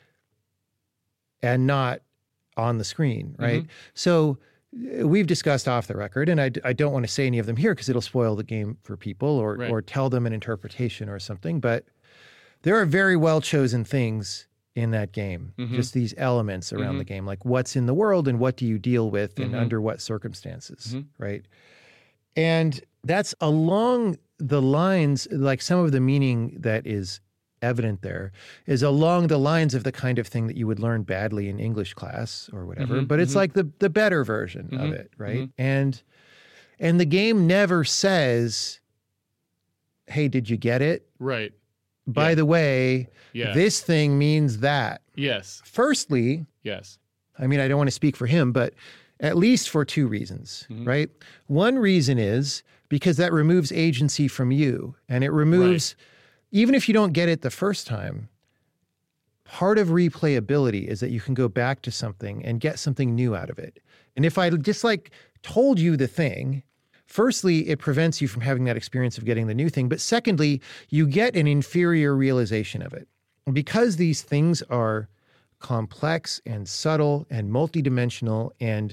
and not on the screen, right? So we've discussed off the record, and I don't want to say any of them here because it'll spoil the game for people or tell them an interpretation or something, but there are very well chosen things in that game, just these elements around the game, like what's in the world and what do you deal with and under what circumstances, right? And that's along the lines, like some of the meaning that is evident there is along the lines of the kind of thing that you would learn badly in English class or whatever, but it's like the better version of it, right? And the game never says, hey, did you get it? Right. By the way, this thing means that. Yes. Firstly, I mean, I don't want to speak for him, but at least for two reasons, right? One reason is because that removes agency from you, and it removes, even if you don't get it the first time, part of replayability is that you can go back to something and get something new out of it. And if I just told you the thing, firstly, it prevents you from having that experience of getting the new thing. But secondly, you get an inferior realization of it. Because these things are complex and subtle and multidimensional, and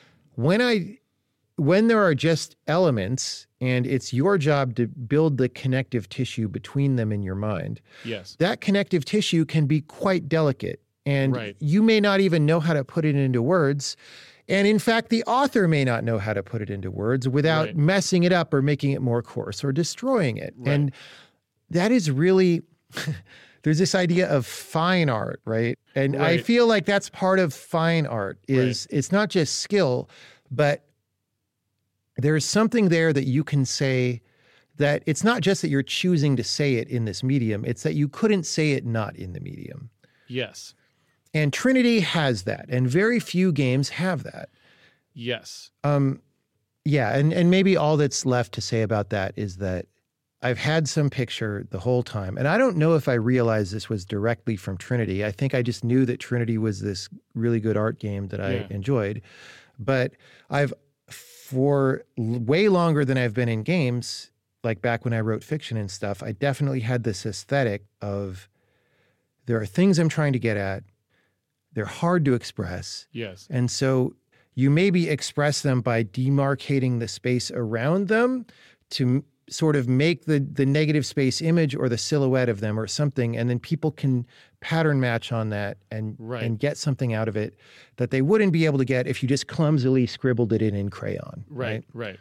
when there are just elements and it's your job to build the connective tissue between them in your mind, that connective tissue can be quite delicate. And you may not even know how to put it into words. And in fact, the author may not know how to put it into words without messing it up or making it more coarse or destroying it. And that is really, there's this idea of fine art, right? And I feel like that's part of fine art is it's not just skill, but there's something there that you can say that it's not just that you're choosing to say it in this medium, it's that you couldn't say it not in the medium. Yes. And Trinity has that, and very few games have that. Yes. Yeah, and maybe all that's left to say about that is that I've had some picture the whole time, and I don't know if I realized this was directly from Trinity. I think I just knew that Trinity was this really good art game that I enjoyed. But for way longer than I've been in games, like back when I wrote fiction and stuff, I definitely had this aesthetic of there are things I'm trying to get at. They're hard to express. Yes. And so you maybe express them by demarcating the space around them to sort of make the negative space image or the silhouette of them or something, and then people can pattern match on that and get something out of it that they wouldn't be able to get if you just clumsily scribbled it in crayon. Right.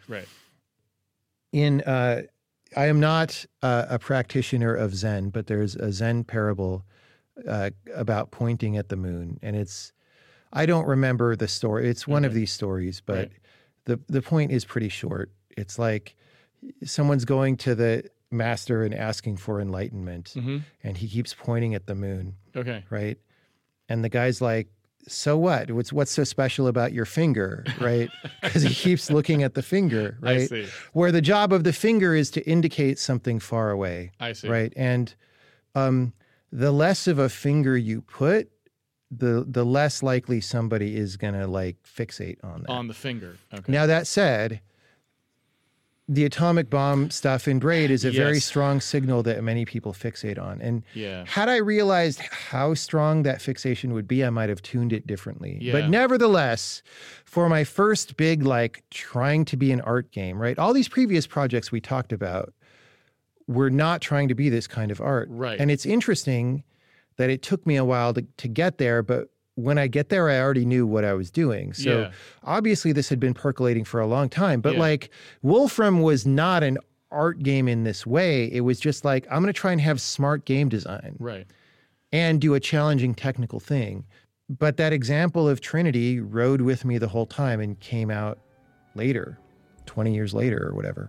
I am not a practitioner of Zen, but there's a Zen parable about pointing at the moon, and I don't remember the story. It's one of these stories, but the point is pretty short. It's like someone's going to the master and asking for enlightenment, and he keeps pointing at the moon. Okay. Right? And the guy's like, so what? What's so special about your finger, right? Because he keeps looking at the finger, right? I see. Where the job of the finger is to indicate something far away. I see. Right? And the less of a finger you put, the less likely somebody is going to like fixate on that. On the finger. Okay. Now, that said, the atomic bomb stuff in Braid is a very strong signal that many people fixate on. And had I realized how strong that fixation would be, I might have tuned it differently. Yeah. But nevertheless, for my first big, like, trying to be an art game, right? All these previous projects we talked about were not trying to be this kind of art. Right. And it's interesting that it took me a while to get there, but when I get there, I already knew what I was doing. So obviously this had been percolating for a long time, but like Wolfram was not an art game in this way. It was just like, I'm going to try and have smart game design. Right. And do a challenging technical thing. But that example of Trinity rode with me the whole time and came out later, 20 years later or whatever.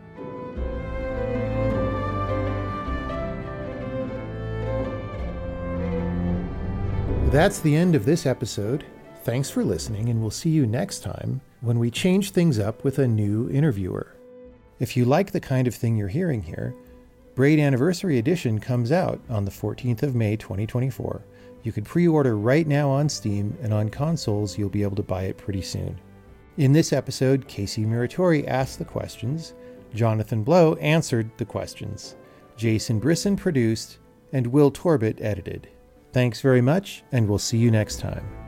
That's the end of this episode. Thanks for listening, and we'll see you next time when we change things up with a new interviewer. If you like the kind of thing you're hearing here, Braid Anniversary Edition comes out on the 14th of May 2024. You can pre-order right now on Steam, and on consoles you'll be able to buy it pretty soon. In this episode, Casey Muratori asked the questions, Jonathan Blow answered the questions, Jason Brisson produced, and Will Torbett edited. Thanks very much, and we'll see you next time.